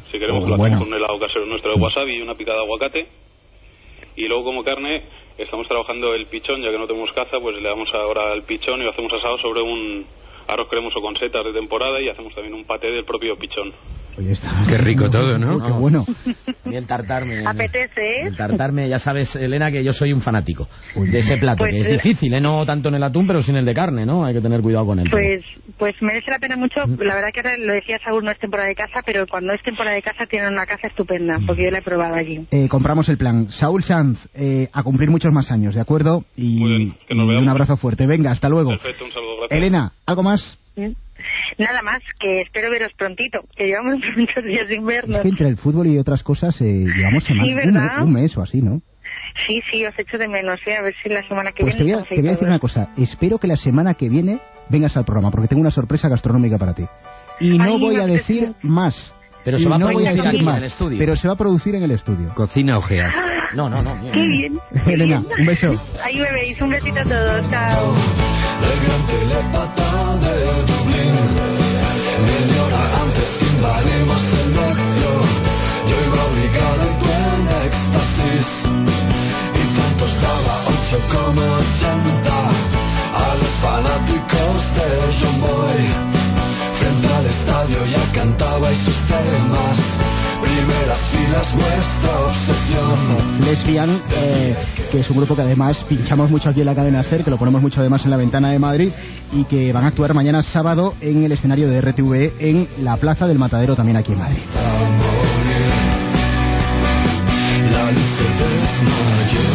Si queremos, Oh, lo bueno. hacemos con un helado casero nuestro de wasabi y una picada de aguacate. Y luego, como carne, estamos trabajando el pichón, ya que no tenemos caza, pues le damos ahora al pichón y lo hacemos asado sobre un arroz cremoso con setas de temporada, y hacemos también un paté del propio pichón. Oye, está... Qué rico todo, ¿no? Qué bueno. Y el tartarme. Apetece, ¿eh? El tartarme, ya sabes, Elena, que yo soy un fanático de ese plato, Pues, que es eh, difícil, ¿eh? No tanto en el atún, pero sí en el de carne, ¿no? Hay que tener cuidado con él. Pues pues merece la pena mucho. La verdad que ahora lo decía Saúl, no es temporada de caza, pero cuando es temporada de caza tienen una caza estupenda, porque yo la he probado allí. Eh, compramos el plan. Saúl Sanz, eh, a cumplir muchos más años, ¿de acuerdo? Y, y un abrazo fuerte. Venga, hasta luego. Perfecto, un saludo, gracias. Elena, ¿algo más? Nada más, que espero veros prontito, que llevamos muchos días sin vernos. Es que entre el fútbol y otras cosas, eh, llevamos Sí, semanas, un, ¿verdad? un mes o así, ¿no? Sí, sí, os echo de menos, ¿eh? A ver si la semana que Pues te viene... voy, a, estamos ahí te voy a decir todos. una cosa. Espero que la semana que viene vengas al programa, porque tengo una sorpresa gastronómica para ti. Y no Ay, voy me a decir apetece. más. Pero Y se va a no voy producir decir aquí, más, en el estudio. Pero se va a producir en el estudio. Cocina ojear. No, no, no. ¡Qué bien! qué Elena, bien. un beso. Ahí me veis, un besito a todos, chao. El gran telepata de Dublín, media hora antes que invadimos el metro. Yo iba obligado y tú en éxtasis, y tanto estaba ocho coma ochenta a los fanáticos de John Boy. Frente al estadio ya cantabais sus temas, primeras filas nuestra obsesión. Lesbian, eh, que es un grupo que además pinchamos mucho aquí en la cadena SER, que lo ponemos mucho además en la Ventana de Madrid, y que van a actuar mañana sábado en el escenario de R T V E en la Plaza del Matadero, también aquí en Madrid. La luz se desmayó.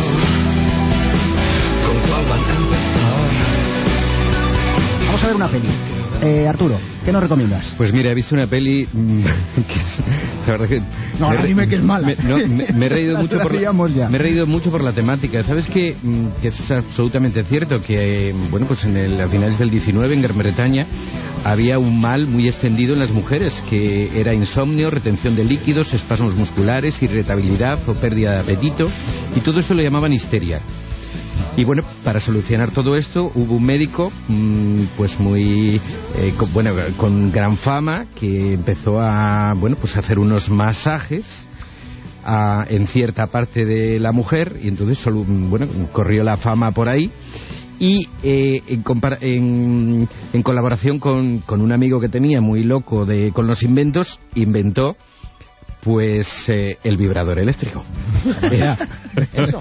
¿Con cuál van a empezar? Vamos a ver una peli. Eh, Arturo, ¿qué nos recomiendas? Pues mira, he visto una peli mmm, que es, la verdad que No, me ahora re- dime que es mala. Me, no, me, me he reído Las mucho por la, sabíamos ya. me he reído mucho por la temática. ¿Sabes qué? Mm, que es absolutamente cierto que eh, bueno, pues en el, a finales del diecinueve en Gran Bretaña había un mal muy extendido en las mujeres, que era insomnio, retención de líquidos, espasmos musculares, irritabilidad o pérdida de apetito, y todo esto lo llamaban histeria. Y bueno, para solucionar todo esto hubo un médico mmm, pues muy eh, con, bueno, con gran fama, que empezó a bueno pues a hacer unos masajes a, en cierta parte de la mujer, y entonces solo, bueno, corrió la fama por ahí. Y eh, en, compara- en, en colaboración con, con un amigo que tenía muy loco de, con los inventos, inventó pues eh, el vibrador eléctrico. Eso.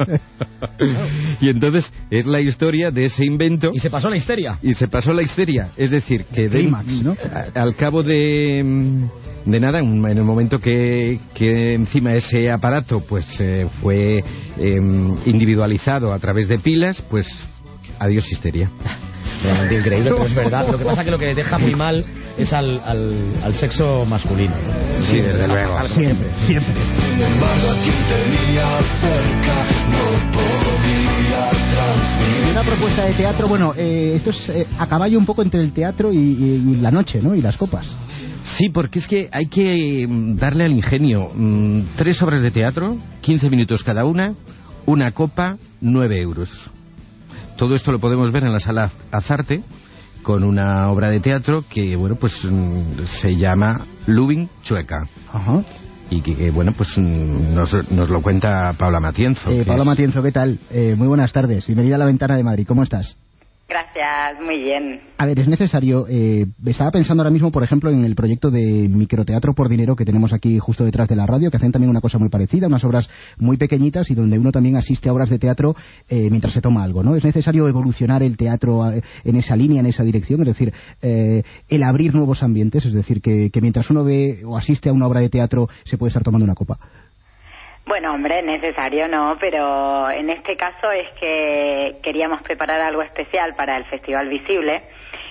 Y entonces es la historia de ese invento. Y se pasó la histeria. Y se pasó la histeria. Es decir, que de- Clímax, ¿no? a- al cabo de, de nada, en en el momento que, que encima ese aparato pues eh, fue eh, individualizado a través de pilas, pues adiós histeria. Realmente increíble, pero es verdad. Lo que pasa es que lo que deja muy mal es al, al, al sexo masculino. Sí, desde luego. Algo Siempre, siempre. Sin embargo, a quien tenía cerca no podía transmitir. Una propuesta de teatro, bueno, eh, esto es eh, a caballo un poco entre el teatro y, y- y la noche, ¿no? Y las copas. Sí, porque es que hay que mm, darle al ingenio. Mm, Tres obras de teatro, quince minutos cada una, una copa, nueve euros. Todo esto lo podemos ver en la sala Azarte, con una obra de teatro que, bueno, pues mm, se llama Lubin Chueca. Ajá. Y que, que, bueno, pues mm, nos, nos lo cuenta Paula Matienzo. Eh, que Pablo es- Matienzo, ¿qué tal? Eh, muy buenas tardes. Bienvenida a la Ventana de Madrid. ¿Cómo estás? Gracias, muy bien. A ver, es necesario. Eh, estaba pensando ahora mismo, por ejemplo, en el proyecto de microteatro por dinero que tenemos aquí justo detrás de la radio, que hacen también una cosa muy parecida, unas obras muy pequeñitas y donde uno también asiste a obras de teatro eh, mientras se toma algo, ¿no? Es necesario evolucionar el teatro eh, en esa línea, en esa dirección, es decir, eh, el abrir nuevos ambientes, es decir, que, que mientras uno ve o asiste a una obra de teatro se puede estar tomando una copa. Bueno, hombre, necesario no, pero en este caso es que queríamos preparar algo especial para el Festival Visible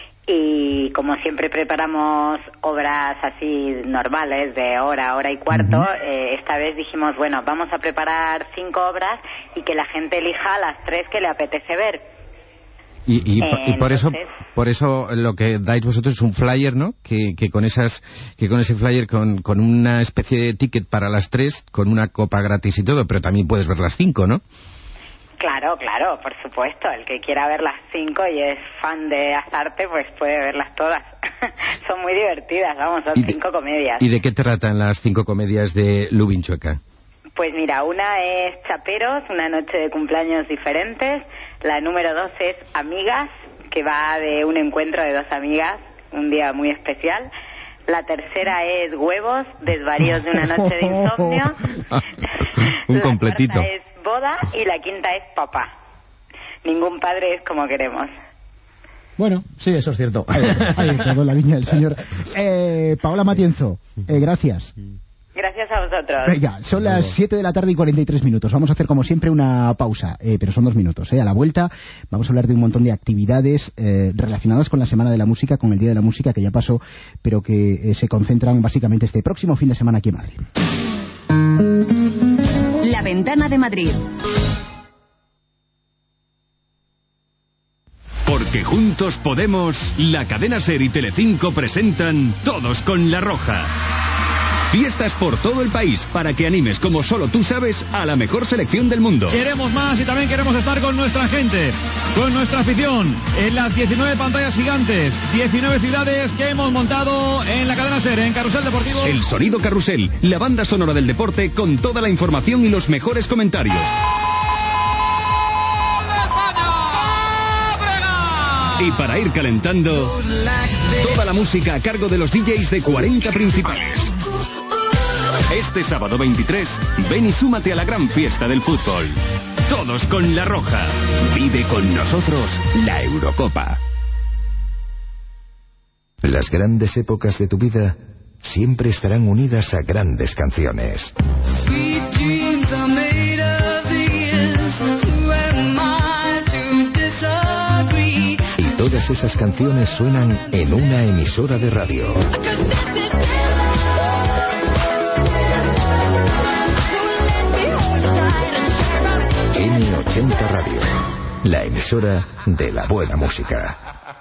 y como siempre preparamos obras así normales de hora, hora y cuarto, uh-huh. eh, esta vez dijimos, bueno, vamos a preparar cinco obras y que la gente elija las tres que le apetece ver. Y, y, Eh, y por entonces- eso por eso lo que dais vosotros es un flyer, ¿no? Que, que con esas que con ese flyer con, con una especie de ticket para las tres, con una copa gratis y todo, pero también puedes ver las cinco, ¿no? Claro, claro, por supuesto. El que quiera ver las cinco y es fan de Azarte, pues puede verlas todas. Son muy divertidas, vamos, son de, cinco comedias. ¿Y de qué tratan las cinco comedias de Lubin Chueca? Pues mira, una es Chaperos, una noche de cumpleaños diferentes. La número dos es Amigas, que va de un encuentro de dos amigas, un día muy especial. La tercera es Huevos, desvaríos de una noche de insomnio. Un completito. La cuarta es Boda y la quinta es Papá. Ningún padre es como queremos. Bueno, sí, eso es cierto. Ahí, ahí quedó la línea del señor. Eh, Paola Matienzo, eh, gracias. Gracias a vosotros. Venga, son las siete de la tarde y cuarenta y tres minutos. Vamos a hacer como siempre una pausa, eh, pero son dos minutos. Eh. A la vuelta vamos a hablar de un montón de actividades eh, relacionadas con la Semana de la Música, con el Día de la Música que ya pasó, pero que eh, se concentran básicamente este próximo fin de semana aquí en Madrid. La Ventana de Madrid. Porque juntos podemos, la cadena SER y Telecinco presentan Todos con la Roja. Fiestas por todo el país para que animes, como solo tú sabes, a la mejor selección del mundo. Queremos más y también queremos estar con nuestra gente, con nuestra afición, en las diecinueve pantallas gigantes, diecinueve ciudades que hemos montado en la cadena SER, en Carrusel Deportivo. El Sonido Carrusel, la banda sonora del deporte con toda la información y los mejores comentarios. Y para ir calentando, toda la música a cargo de los D Js de cuarenta principales. Este sábado veintitrés, ven y súmate a la gran fiesta del fútbol. Todos con la Roja. Vive con nosotros la Eurocopa. Las grandes épocas de tu vida siempre estarán unidas a grandes canciones. Y todas esas canciones suenan en una emisora de radio. eme ochenta Radio, la emisora de la buena música.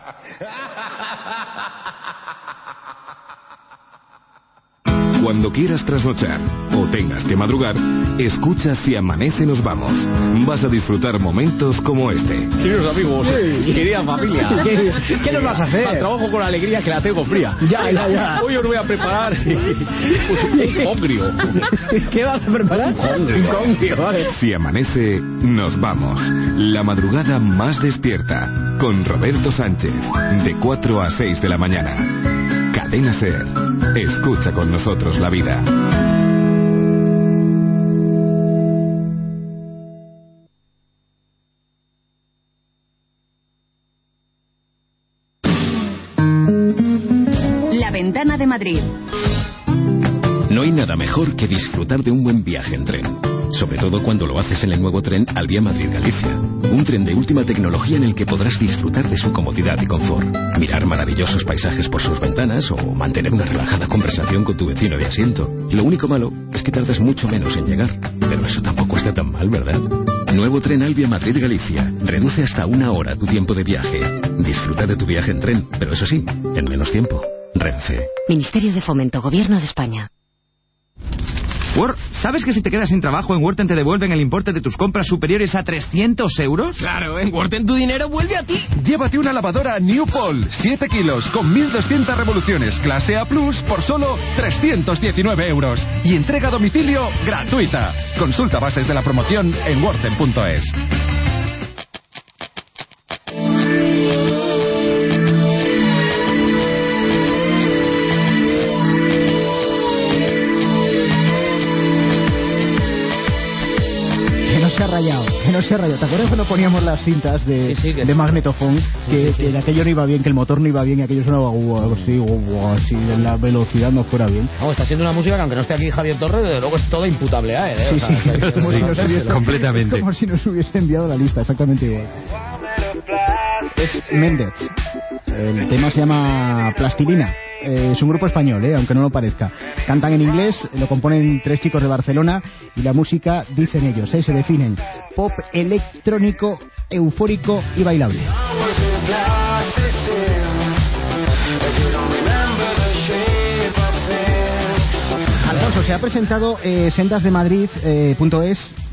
Cuando quieras trasnochar o tengas que madrugar, escucha Si Amanece Nos Vamos. Vas a disfrutar momentos como este. Queridos amigos, sí. querida familia, ¿Qué, ¿qué nos vas a hacer? Trabajo con alegría que la tengo fría. Ya, ya, ya. Hoy os voy a preparar pues, un congrio. ¿Qué vas a preparar? Un congrio, vale. Si Amanece, nos vamos. La madrugada más despierta. Con Roberto Sánchez. De cuatro a seis de la mañana. Cadena SER. Escucha con nosotros la vida. La Ventana de Madrid. No hay nada mejor que disfrutar de un buen viaje en tren. Sobre todo cuando lo haces en el nuevo tren Alvia Madrid-Galicia. Un tren de última tecnología en el que podrás disfrutar de su comodidad y confort. Mirar maravillosos paisajes por sus ventanas o mantener una relajada conversación con tu vecino de asiento. Lo único malo es que tardas mucho menos en llegar. Pero eso tampoco está tan mal, ¿verdad? Nuevo tren Alvia Madrid-Galicia. Reduce hasta una hora tu tiempo de viaje. Disfruta de tu viaje en tren, pero eso sí, en menos tiempo. Renfe. Ministerio de Fomento, Gobierno de España. Word, ¿sabes que si te quedas sin trabajo en Worten te devuelven el importe de tus compras superiores a trescientos euros? Claro, en Worten tu dinero vuelve a ti. Llévate una lavadora New Paul, siete kilos, con mil doscientas revoluciones, clase A plus, por solo trescientos diecinueve euros. Y entrega a domicilio gratuita. Consulta bases de la promoción en worten punto es. Se ha rayado, que no se ha rayado. ¿Te acuerdas cuando poníamos las cintas de, sí, sí, de magnetofón? Que, sí, sí. que aquello no iba bien, que el motor no iba bien y aquello sonaba uh, así, uh, así, la velocidad no fuera bien. Vamos, está siendo una música que aunque no esté aquí Javier Torres, desde luego es todo imputable a él, ¿eh? Sí, o sea, sí, es, es como, si nos hubiese, completamente. como si nos hubiese enviado la lista, exactamente igual. Es Méndez. El tema se llama Plastilina. Eh, es un grupo español, eh, aunque no lo parezca. Cantan en inglés, lo componen tres chicos de Barcelona y la música, dicen ellos, eh, se definen pop electrónico, eufórico y bailable. Alfonso, se ha presentado eh, sendas de Madrid punto es,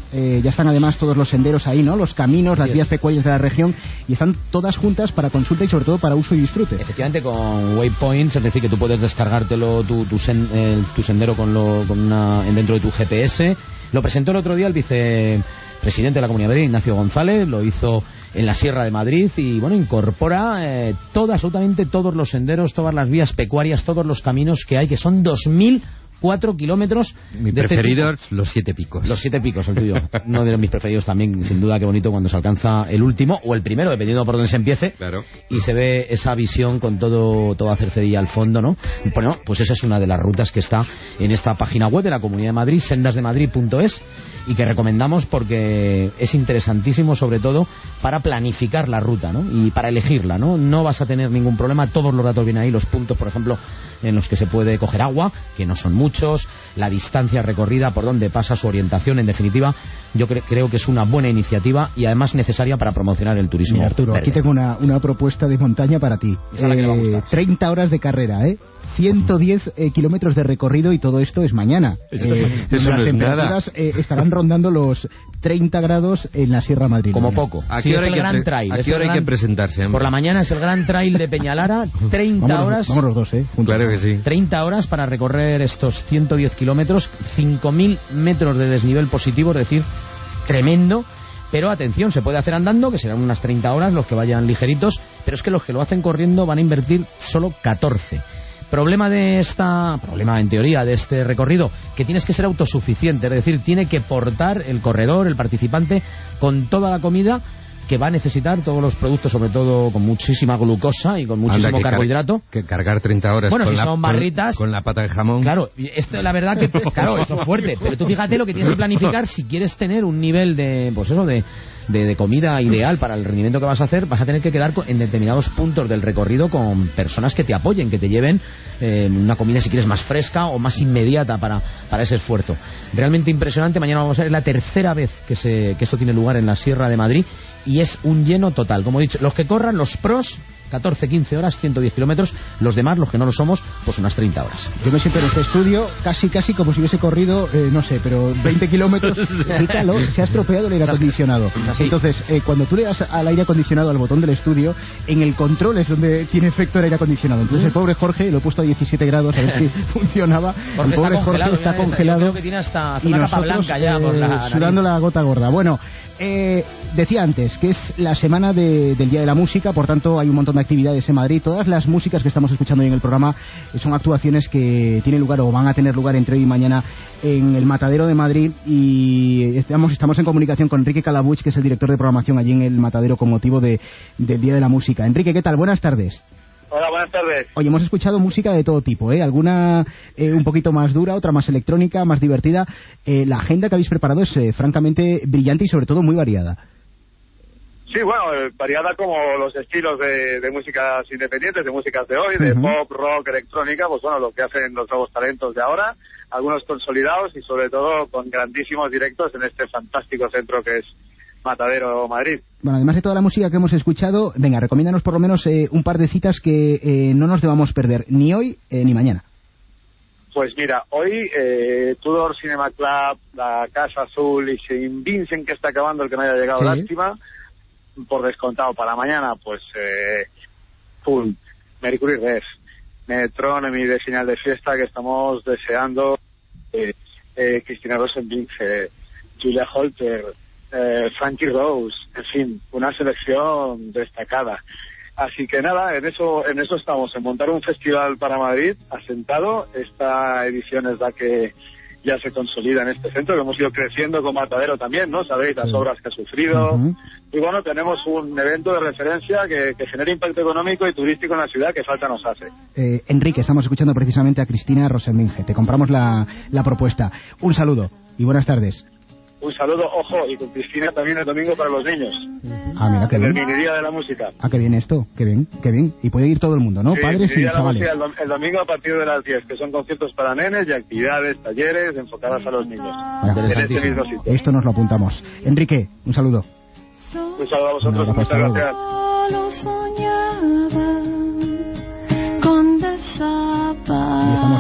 eh, ya están además todos los senderos ahí, ¿no? Los caminos, las vías pecuarias de la región, y están todas juntas para consulta y sobre todo para uso y disfrute. Efectivamente, con waypoints, es decir, que tú puedes descargártelo tu, tu, sen, eh, tu sendero con, lo, con una, dentro de tu G P S. Lo presentó el otro día el vicepresidente de la Comunidad de Madrid, Ignacio González, lo hizo en la Sierra de Madrid y, bueno, incorpora eh, todo, absolutamente todos los senderos, todas las vías pecuarias, todos los caminos que hay, que son dos mil cuatro kilómetros. Mi de preferido, este los siete picos. Los siete picos, el tuyo. Uno de mis preferidos también, sin duda, qué bonito cuando se alcanza el último o el primero, dependiendo por dónde se empiece. Claro. Y se ve esa visión con todo toda Cercedilla al fondo, ¿no? Bueno, pues esa es una de las rutas que está en esta página web de la Comunidad de Madrid, sendas de madrid punto es, y que recomendamos porque es interesantísimo, sobre todo para planificar la ruta, ¿no? Y para elegirla, ¿no? No vas a tener ningún problema, todos los datos vienen ahí, los puntos, por ejemplo, en los que se puede coger agua, que no son muchos, la distancia recorrida, por dónde pasa, su orientación. En definitiva, yo cre creo que es una buena iniciativa y además necesaria para promocionar el turismo. Mira, Arturo, verde. Aquí tengo una, una propuesta de montaña para ti. Esa es la que le va a gustar. treinta horas de carrera, ¿eh? ciento diez eh, kilómetros de recorrido, y todo esto es mañana. Eso, Eh, eso las no es temperaturas eh, estarán rondando los treinta grados en la Sierra madrileña. Como poco. ¿A Sí, qué es hora el hay que gran pre- trail. a es qué el hora hay gran- que presentarse, hombre? Por la mañana es el gran trail de Peñalara, treinta Vamos, horas. vamos los dos, ¿eh? Juntos. Claro que sí. treinta horas para recorrer estos ciento diez kilómetros, cinco mil metros de desnivel positivo, es decir, tremendo. Pero atención, se puede hacer andando, que serán unas treinta horas los que vayan ligeritos, pero es que los que lo hacen corriendo van a invertir solo catorce. Problema de esta, problema en teoría de este recorrido, que tienes que ser autosuficiente, es decir, tiene que portar el corredor, el participante, con toda la comida que va a necesitar, todos los productos, sobre todo con muchísima glucosa y con muchísimo Anda, que carbohidrato. car- que cargar treinta horas Bueno, con, si la, son con- barritas- con la pata de jamón. Claro, y esto la verdad que, claro, eso es fuerte, pero tú fíjate lo que tienes que planificar si quieres tener un nivel de, pues eso, de, de, de comida ideal para el rendimiento que vas a hacer. Vas a tener que quedar con- en determinados puntos del recorrido con personas que te apoyen, que te lleven eh, una comida, si quieres, más fresca o más inmediata para, para ese esfuerzo. Realmente impresionante. Mañana vamos a ver, es la tercera vez que, se, que esto tiene lugar en la Sierra de Madrid, y es un lleno total. Como he dicho, los que corran, los pros, catorce quince horas, ciento diez kilómetros. Los demás, los que no lo somos, pues unas treinta horas. Yo me siento en este estudio casi casi como si hubiese corrido, eh, no sé, pero veinte kilómetros. El calor, se ha estropeado el aire acondicionado. Así. Entonces, eh, cuando tú le das al aire acondicionado, al botón del estudio, en el control es donde tiene efecto el aire acondicionado. Entonces el pobre Jorge, lo he puesto a diecisiete grados a ver si funcionaba. Jorge el pobre está Jorge congelado, está mira, esa- congelado. yo creo que tiene hasta, hasta Y una capa nosotros, blanca ya por eh, la nariz. sudando la gota gorda. Bueno, eh, decía antes que es la semana de- del Día de la Música, por tanto hay un montón de actividades en Madrid. Todas las músicas que estamos escuchando hoy en el programa eh, son actuaciones que tienen lugar o van a tener lugar entre hoy y mañana en el Matadero de Madrid, y estamos, estamos en comunicación con Enrique Calabuch, que es el director de programación allí en el Matadero con motivo de, del Día de la Música. Enrique, ¿qué tal? Buenas tardes. Hola, buenas tardes. Oye, hemos escuchado música de todo tipo, ¿eh? Alguna eh, un poquito más dura, otra más electrónica, más divertida. Eh, la agenda que habéis preparado es eh, francamente brillante y sobre todo muy variada. Sí, bueno, eh, variada como los estilos de, de músicas independientes, de músicas de hoy, de Ujú. pop, rock, electrónica, pues bueno, lo que hacen los nuevos talentos de ahora, algunos consolidados y sobre todo con grandísimos directos en este fantástico centro que es Matadero, Madrid. Bueno, además de toda la música que hemos escuchado, venga, recomiéndanos por lo menos eh, un par de citas que eh, no nos debamos perder, ni hoy eh, ni mañana. Pues mira, hoy eh, Tudor Cinema Club, la Casa Azul y Saint Vincent, que está acabando, el que no haya llegado, Sí. lástima, por descontado para mañana, pues eh, full, Mercury Rev, Metronomy de final de fiesta que estamos deseando, eh, eh, Cristina Rosenblinck, eh, Julia Holter, eh, Frankie Rose, en fin, una selección destacada. Así que nada, en eso en eso estamos, en montar un festival para Madrid asentado. Esta edición es la que ya se consolida en este centro, que hemos ido creciendo con Matadero también, ¿no? Sabéis las Sí. obras que ha sufrido. Ujú. Y bueno, tenemos un evento de referencia que, que genera impacto económico y turístico en la ciudad que falta nos hace. Eh, Enrique, estamos escuchando precisamente a Cristina Rosenblinck. Te compramos la, la propuesta. Un saludo y buenas tardes. Un saludo, ojo, y con Cristina también el domingo para los niños. Ah, mira, qué En el bien. mini día de la música. Ah, qué bien esto, qué bien, qué bien. Y puede ir todo el mundo, ¿no? Sí, Padres mini y día de la chavales. música el, dom- el domingo a partir de las diez, que son conciertos para nenes y actividades, talleres enfocadas a los niños. Bueno, En este mismo sitio. Esto nos lo apuntamos. Enrique, un saludo. Un saludo a vosotros, Un abrazo, muchas hasta luego. gracias. Y estamos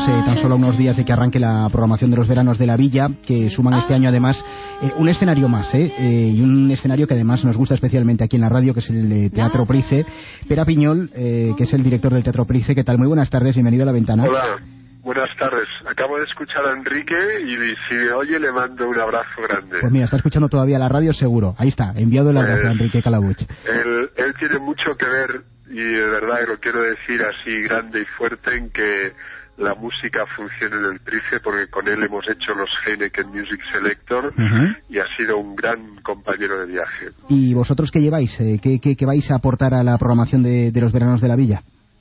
eh, tan solo unos días de que arranque la programación de los veranos de la Villa, que suman este año además eh, un escenario más, ¿eh? Eh, y un escenario que además nos gusta especialmente aquí en la radio, que es el de Teatro Price. Pera Piñol, eh, que es el director del Teatro Price. ¿Qué tal? Muy buenas tardes, bienvenido a La Ventana. Hola, buenas tardes. Acabo de escuchar a Enrique y si me oye le mando un abrazo grande. Pues mira, está escuchando todavía la radio seguro. Ahí está, enviado el abrazo Pues, a Enrique Calabuch. Él, él tiene mucho que ver, y de verdad lo quiero decir así grande y fuerte, en que la música funcione en el Price, porque con él hemos hecho los Heineken Music Selector Uh-huh. y ha sido un gran compañero de viaje. ¿Y vosotros qué lleváis? Eh, ¿qué, qué, qué vais a aportar a la programación de, de los veranos de la Villa?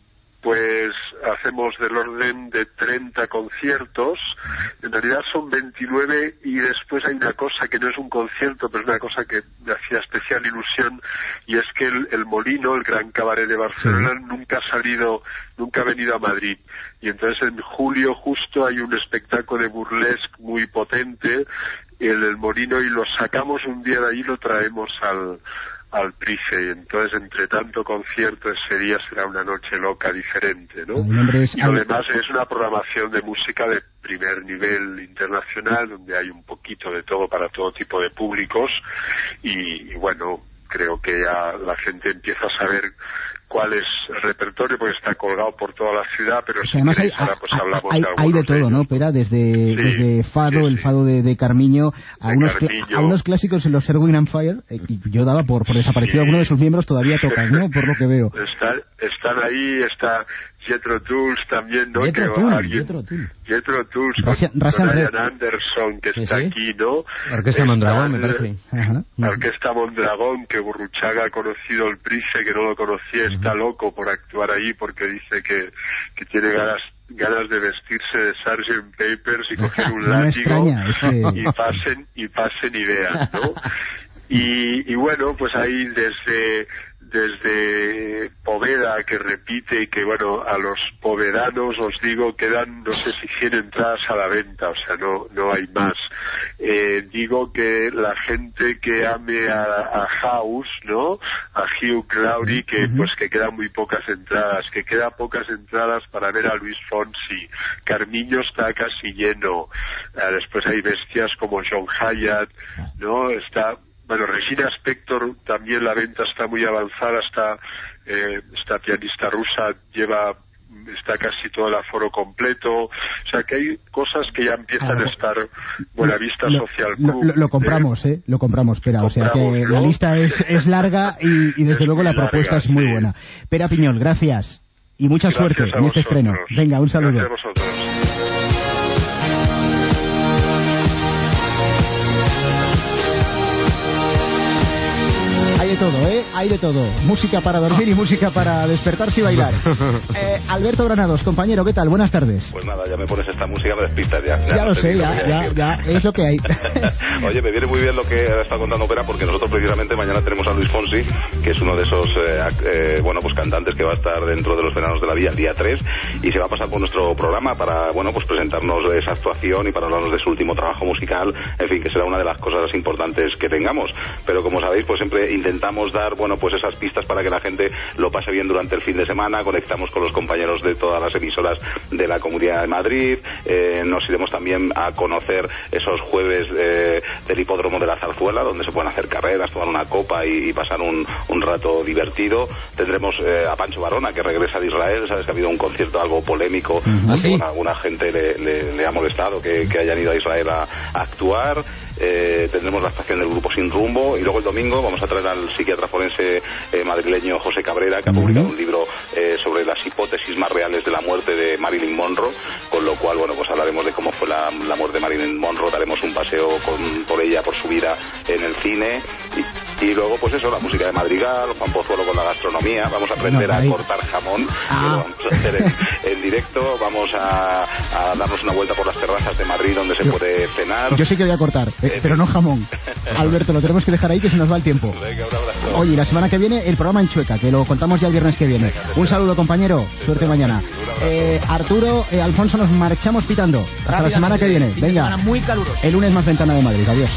Pues hacemos del orden de treinta conciertos, en realidad son veintinueve, y después hay una cosa que no es un concierto, pero es una cosa que me hacía especial ilusión, y es que el, el Molino, el gran cabaret de Barcelona, sí, nunca ha salido, nunca ha venido a Madrid, y entonces en julio justo hay un espectáculo de burlesque muy potente, el, el Molino, y lo sacamos un día de ahí y lo traemos al al Price, y entonces entre tanto concierto ese día será una noche loca diferente, ¿no? Es... Y lo demás es una programación de música de primer nivel internacional, donde hay un poquito de todo para todo tipo de públicos, y, y bueno, creo que ya la gente empieza a saber cuál es el repertorio, porque está colgado por toda la ciudad, pero si además queréis, hay, ahora pues hablamos hay, de hay de algunos todo, de ¿no, Pera? Desde, sí, desde Fado, sí, el sí. Fado de, de Carmiño, a, de unos Carmiño. a unos clásicos en los Erwin and Fire, eh, y yo daba por, por desaparecido, sí. Algunos de sus miembros todavía tocan, ¿no? Por lo que veo. Están, están ahí, está Jethro Tull también, ¿no? Jethro que Tull, alguien, Jethro Tull. Jethro Tull, Russian, con Russian Ryan Red. Anderson, que sí, está sí. aquí, ¿no? Orquesta Mondragón, me parece. Ajá. La Orquesta Mondragón, que Burruchaga ha conocido el Price, que no lo conocía, está uh-huh. loco por actuar ahí, porque dice que, que tiene ganas ganas de vestirse de sergeant Papers y coger un no látigo extraña, es que... y pasen y pasen y vean, ¿no? Y, y bueno, pues ahí desde desde Poveda, que repite, y que bueno, a los povedanos os digo, quedan no sé si cien entradas a la venta, o sea, no no hay más. Eh, digo que la gente que ame a, a House, ¿no? A Hugh Laurie, que uh-huh. pues que quedan muy pocas entradas, que quedan pocas entradas para ver a Luis Fonsi. Carmiño está casi lleno. Eh, después hay bestias como John Hyatt, ¿no? Está... Bueno, Regina Spector también, la venta está muy avanzada, está eh, esta pianista rusa lleva está casi todo el aforo completo, o sea que hay cosas que ya empiezan ah, a estar Buenavista lo, Social Club. Lo, lo compramos, ¿eh? Lo compramos, Pera, o sea que ¿no? La lista es, es larga y, y desde es luego la propuesta larga, es muy sí. buena. Pera Piñol, gracias y mucha gracias suerte en este estreno. Venga, un saludo. Gracias a vosotros. Hay de todo, ¿eh? Hay de todo. Música para dormir y música para despertarse y bailar. Eh, Alberto Granados, compañero, ¿qué tal? Buenas tardes. Pues nada, ya me pones esta música, me despistas ya. Ya, ya no lo sé, ya, ya, ya, es lo que hay. Oye, me viene muy bien lo que está contando Pera, porque nosotros precisamente mañana tenemos a Luis Fonsi, que es uno de esos, eh, eh, bueno, pues cantantes que va a estar dentro de los veranos de la Villa el día tres, y se va a pasar por nuestro programa para, bueno, pues presentarnos de esa actuación y para hablarnos de su último trabajo musical, en fin, que será una de las cosas importantes que tengamos. Pero como sabéis, pues siempre intentamos dar, bueno, pues esas pistas para que la gente lo pase bien durante el fin de semana. Conectamos con los compañeros de todas las emisoras de la Comunidad de Madrid, eh, nos iremos también a conocer esos jueves eh, del hipódromo de la Zarzuela, donde se pueden hacer carreras, tomar una copa y, y pasar un, un rato divertido. Tendremos eh, a Pancho Varona, que regresa de Israel. Sabes que ha habido un concierto algo polémico, ¿Ah, sí? alguna, alguna gente le, le, le ha molestado que, que hayan ido a Israel a, a actuar. Eh, tendremos la estación del grupo Sin Rumbo, y luego el domingo vamos a traer al psiquiatra forense eh, madrileño José Cabrera, que ha publicado un libro eh, sobre las hipótesis más reales de la muerte de Marilyn Monroe, con lo cual, bueno, pues hablaremos de cómo fue la, la muerte de Marilyn Monroe, daremos un paseo con, por ella, por su vida en el cine, y, y luego pues eso, la música de Madrigal, Juan Pozuelo con la gastronomía, vamos a aprender no, a cortar jamón, ah. que lo vamos a hacer en, en directo, vamos a, a darnos una vuelta por las terrazas de Madrid donde se puede cenar. Yo sí que voy a cortar, eh, pero no jamón. Alberto, lo tenemos que dejar ahí, que se nos va el tiempo. Venga, un abrazo. Oye, la semana que viene el programa en Chueca, que lo contamos ya el viernes que viene. Venga, un saludo, compañero. Suerte mañana. Eh, Arturo, eh, Alfonso, nos marchamos pitando. Hasta la semana que viene. Venga. Semana muy calurosa. El lunes más Ventana de Madrid. Adiós.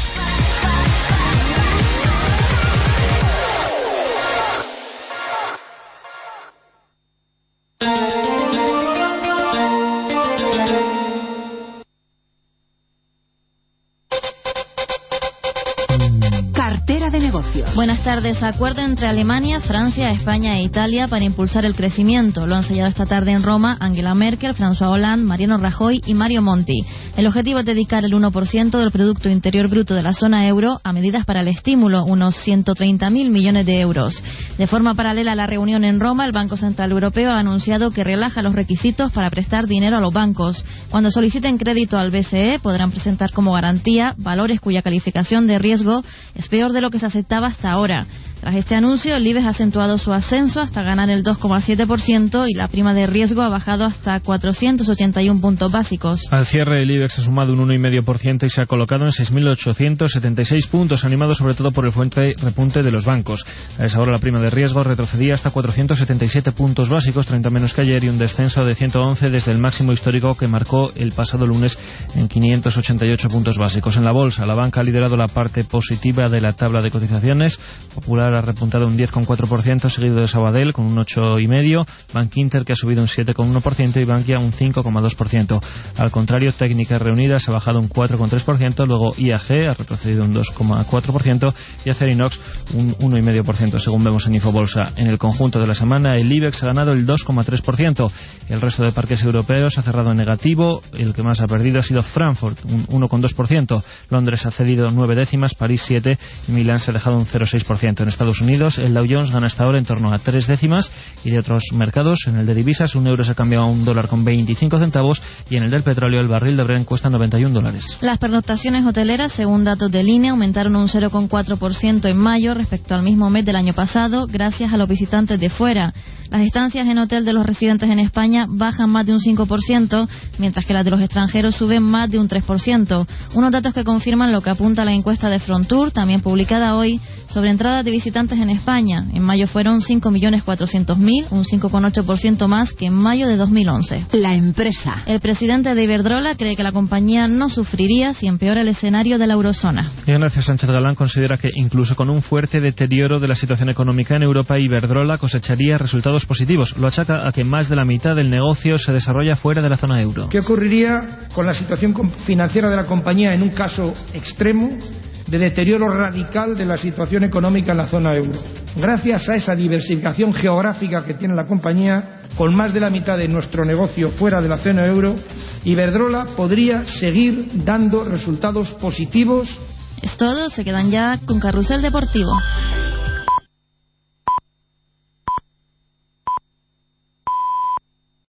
Escuela de Negocios. Buenas tardes. Acuerdo entre Alemania, Francia, España e Italia para impulsar el crecimiento. Lo han sellado esta tarde en Roma Angela Merkel, François Hollande, Mariano Rajoy y Mario Monti. El objetivo es dedicar el uno por ciento del Producto Interior Bruto de la zona euro a medidas para el estímulo, unos ciento treinta mil millones de euros. De forma paralela a la reunión en Roma, el Banco Central Europeo ha anunciado que relaja los requisitos para prestar dinero a los bancos. Cuando soliciten crédito al B C E, podrán presentar como garantía valores cuya calificación de riesgo es peor de lo que se aceptaba hasta ahora. Tras este anuncio, el IBEX ha acentuado su ascenso hasta ganar el dos coma siete por ciento y la prima de riesgo ha bajado hasta cuatrocientos ochenta y uno puntos básicos. Al cierre, el IBEX ha sumado un uno coma cinco por ciento y se ha colocado en seis mil ochocientos setenta y seis puntos, animado sobre todo por el fuerte repunte de los bancos. A esa hora, la prima de riesgo retrocedía hasta cuatrocientos setenta y siete puntos básicos, treinta menos que ayer, y un descenso de ciento once desde el máximo histórico que marcó el pasado lunes en quinientos ochenta y ocho puntos básicos. En la bolsa, la banca ha liderado la parte positiva de la tabla de cotizaciones. Popular ha repuntado un diez coma cuatro por ciento, seguido de Sabadell con un ocho coma cinco por ciento, Bankinter, que ha subido un siete coma uno por ciento, y Bankia un cinco coma dos por ciento. Al contrario, Técnicas Reunidas ha bajado un cuatro coma tres por ciento, luego I A G ha retrocedido un dos coma cuatro por ciento y Acerinox un uno coma cinco por ciento, según vemos en Infobolsa. En el conjunto de la semana, el IBEX ha ganado el dos coma tres por ciento. El resto de parques europeos ha cerrado en negativo. El que más ha perdido ha sido Frankfurt, un uno coma dos por ciento. Londres ha cedido nueve décimas, París siete y Milán se ha dejado un cero coma seis por ciento. En Estados Unidos, el Dow Jones gana hasta ahora en torno a tres décimas, y de otros mercados, en el de divisas, un euro se ha cambiado a un dólar con veinticinco centavos, y en el del petróleo, el barril de Brent cuesta noventa y un dólares. Las pernoctaciones hoteleras, según datos de Línea, aumentaron un cero coma cuatro por ciento en mayo respecto al mismo mes del año pasado, gracias a los visitantes de fuera. Las estancias en hotel de los residentes en España bajan más de un cinco por ciento, mientras que las de los extranjeros suben más de un tres por ciento. Unos datos que confirman lo que apunta la encuesta de Frontour, también publicada hoy, sobre entradas de visitantes en España. En mayo fueron cinco millones cuatrocientos mil, un cinco coma ocho por ciento más que en mayo de dos mil once. La empresa. El presidente de Iberdrola cree que la compañía no sufriría si empeora el escenario de la eurozona. Ignacio Sánchez Galán considera que incluso con un fuerte deterioro de la situación económica en Europa, Iberdrola cosecharía resultados positivos. Lo achaca a que más de la mitad del negocio se desarrolla fuera de la zona euro. ¿Qué ocurriría con la situación financiera de la compañía en un caso extremo de deterioro radical de la situación económica en la zona euro? Gracias a esa diversificación geográfica que tiene la compañía, con más de la mitad de nuestro negocio fuera de la zona euro, Iberdrola podría seguir dando resultados positivos. Es todo, se quedan ya con Carrusel Deportivo.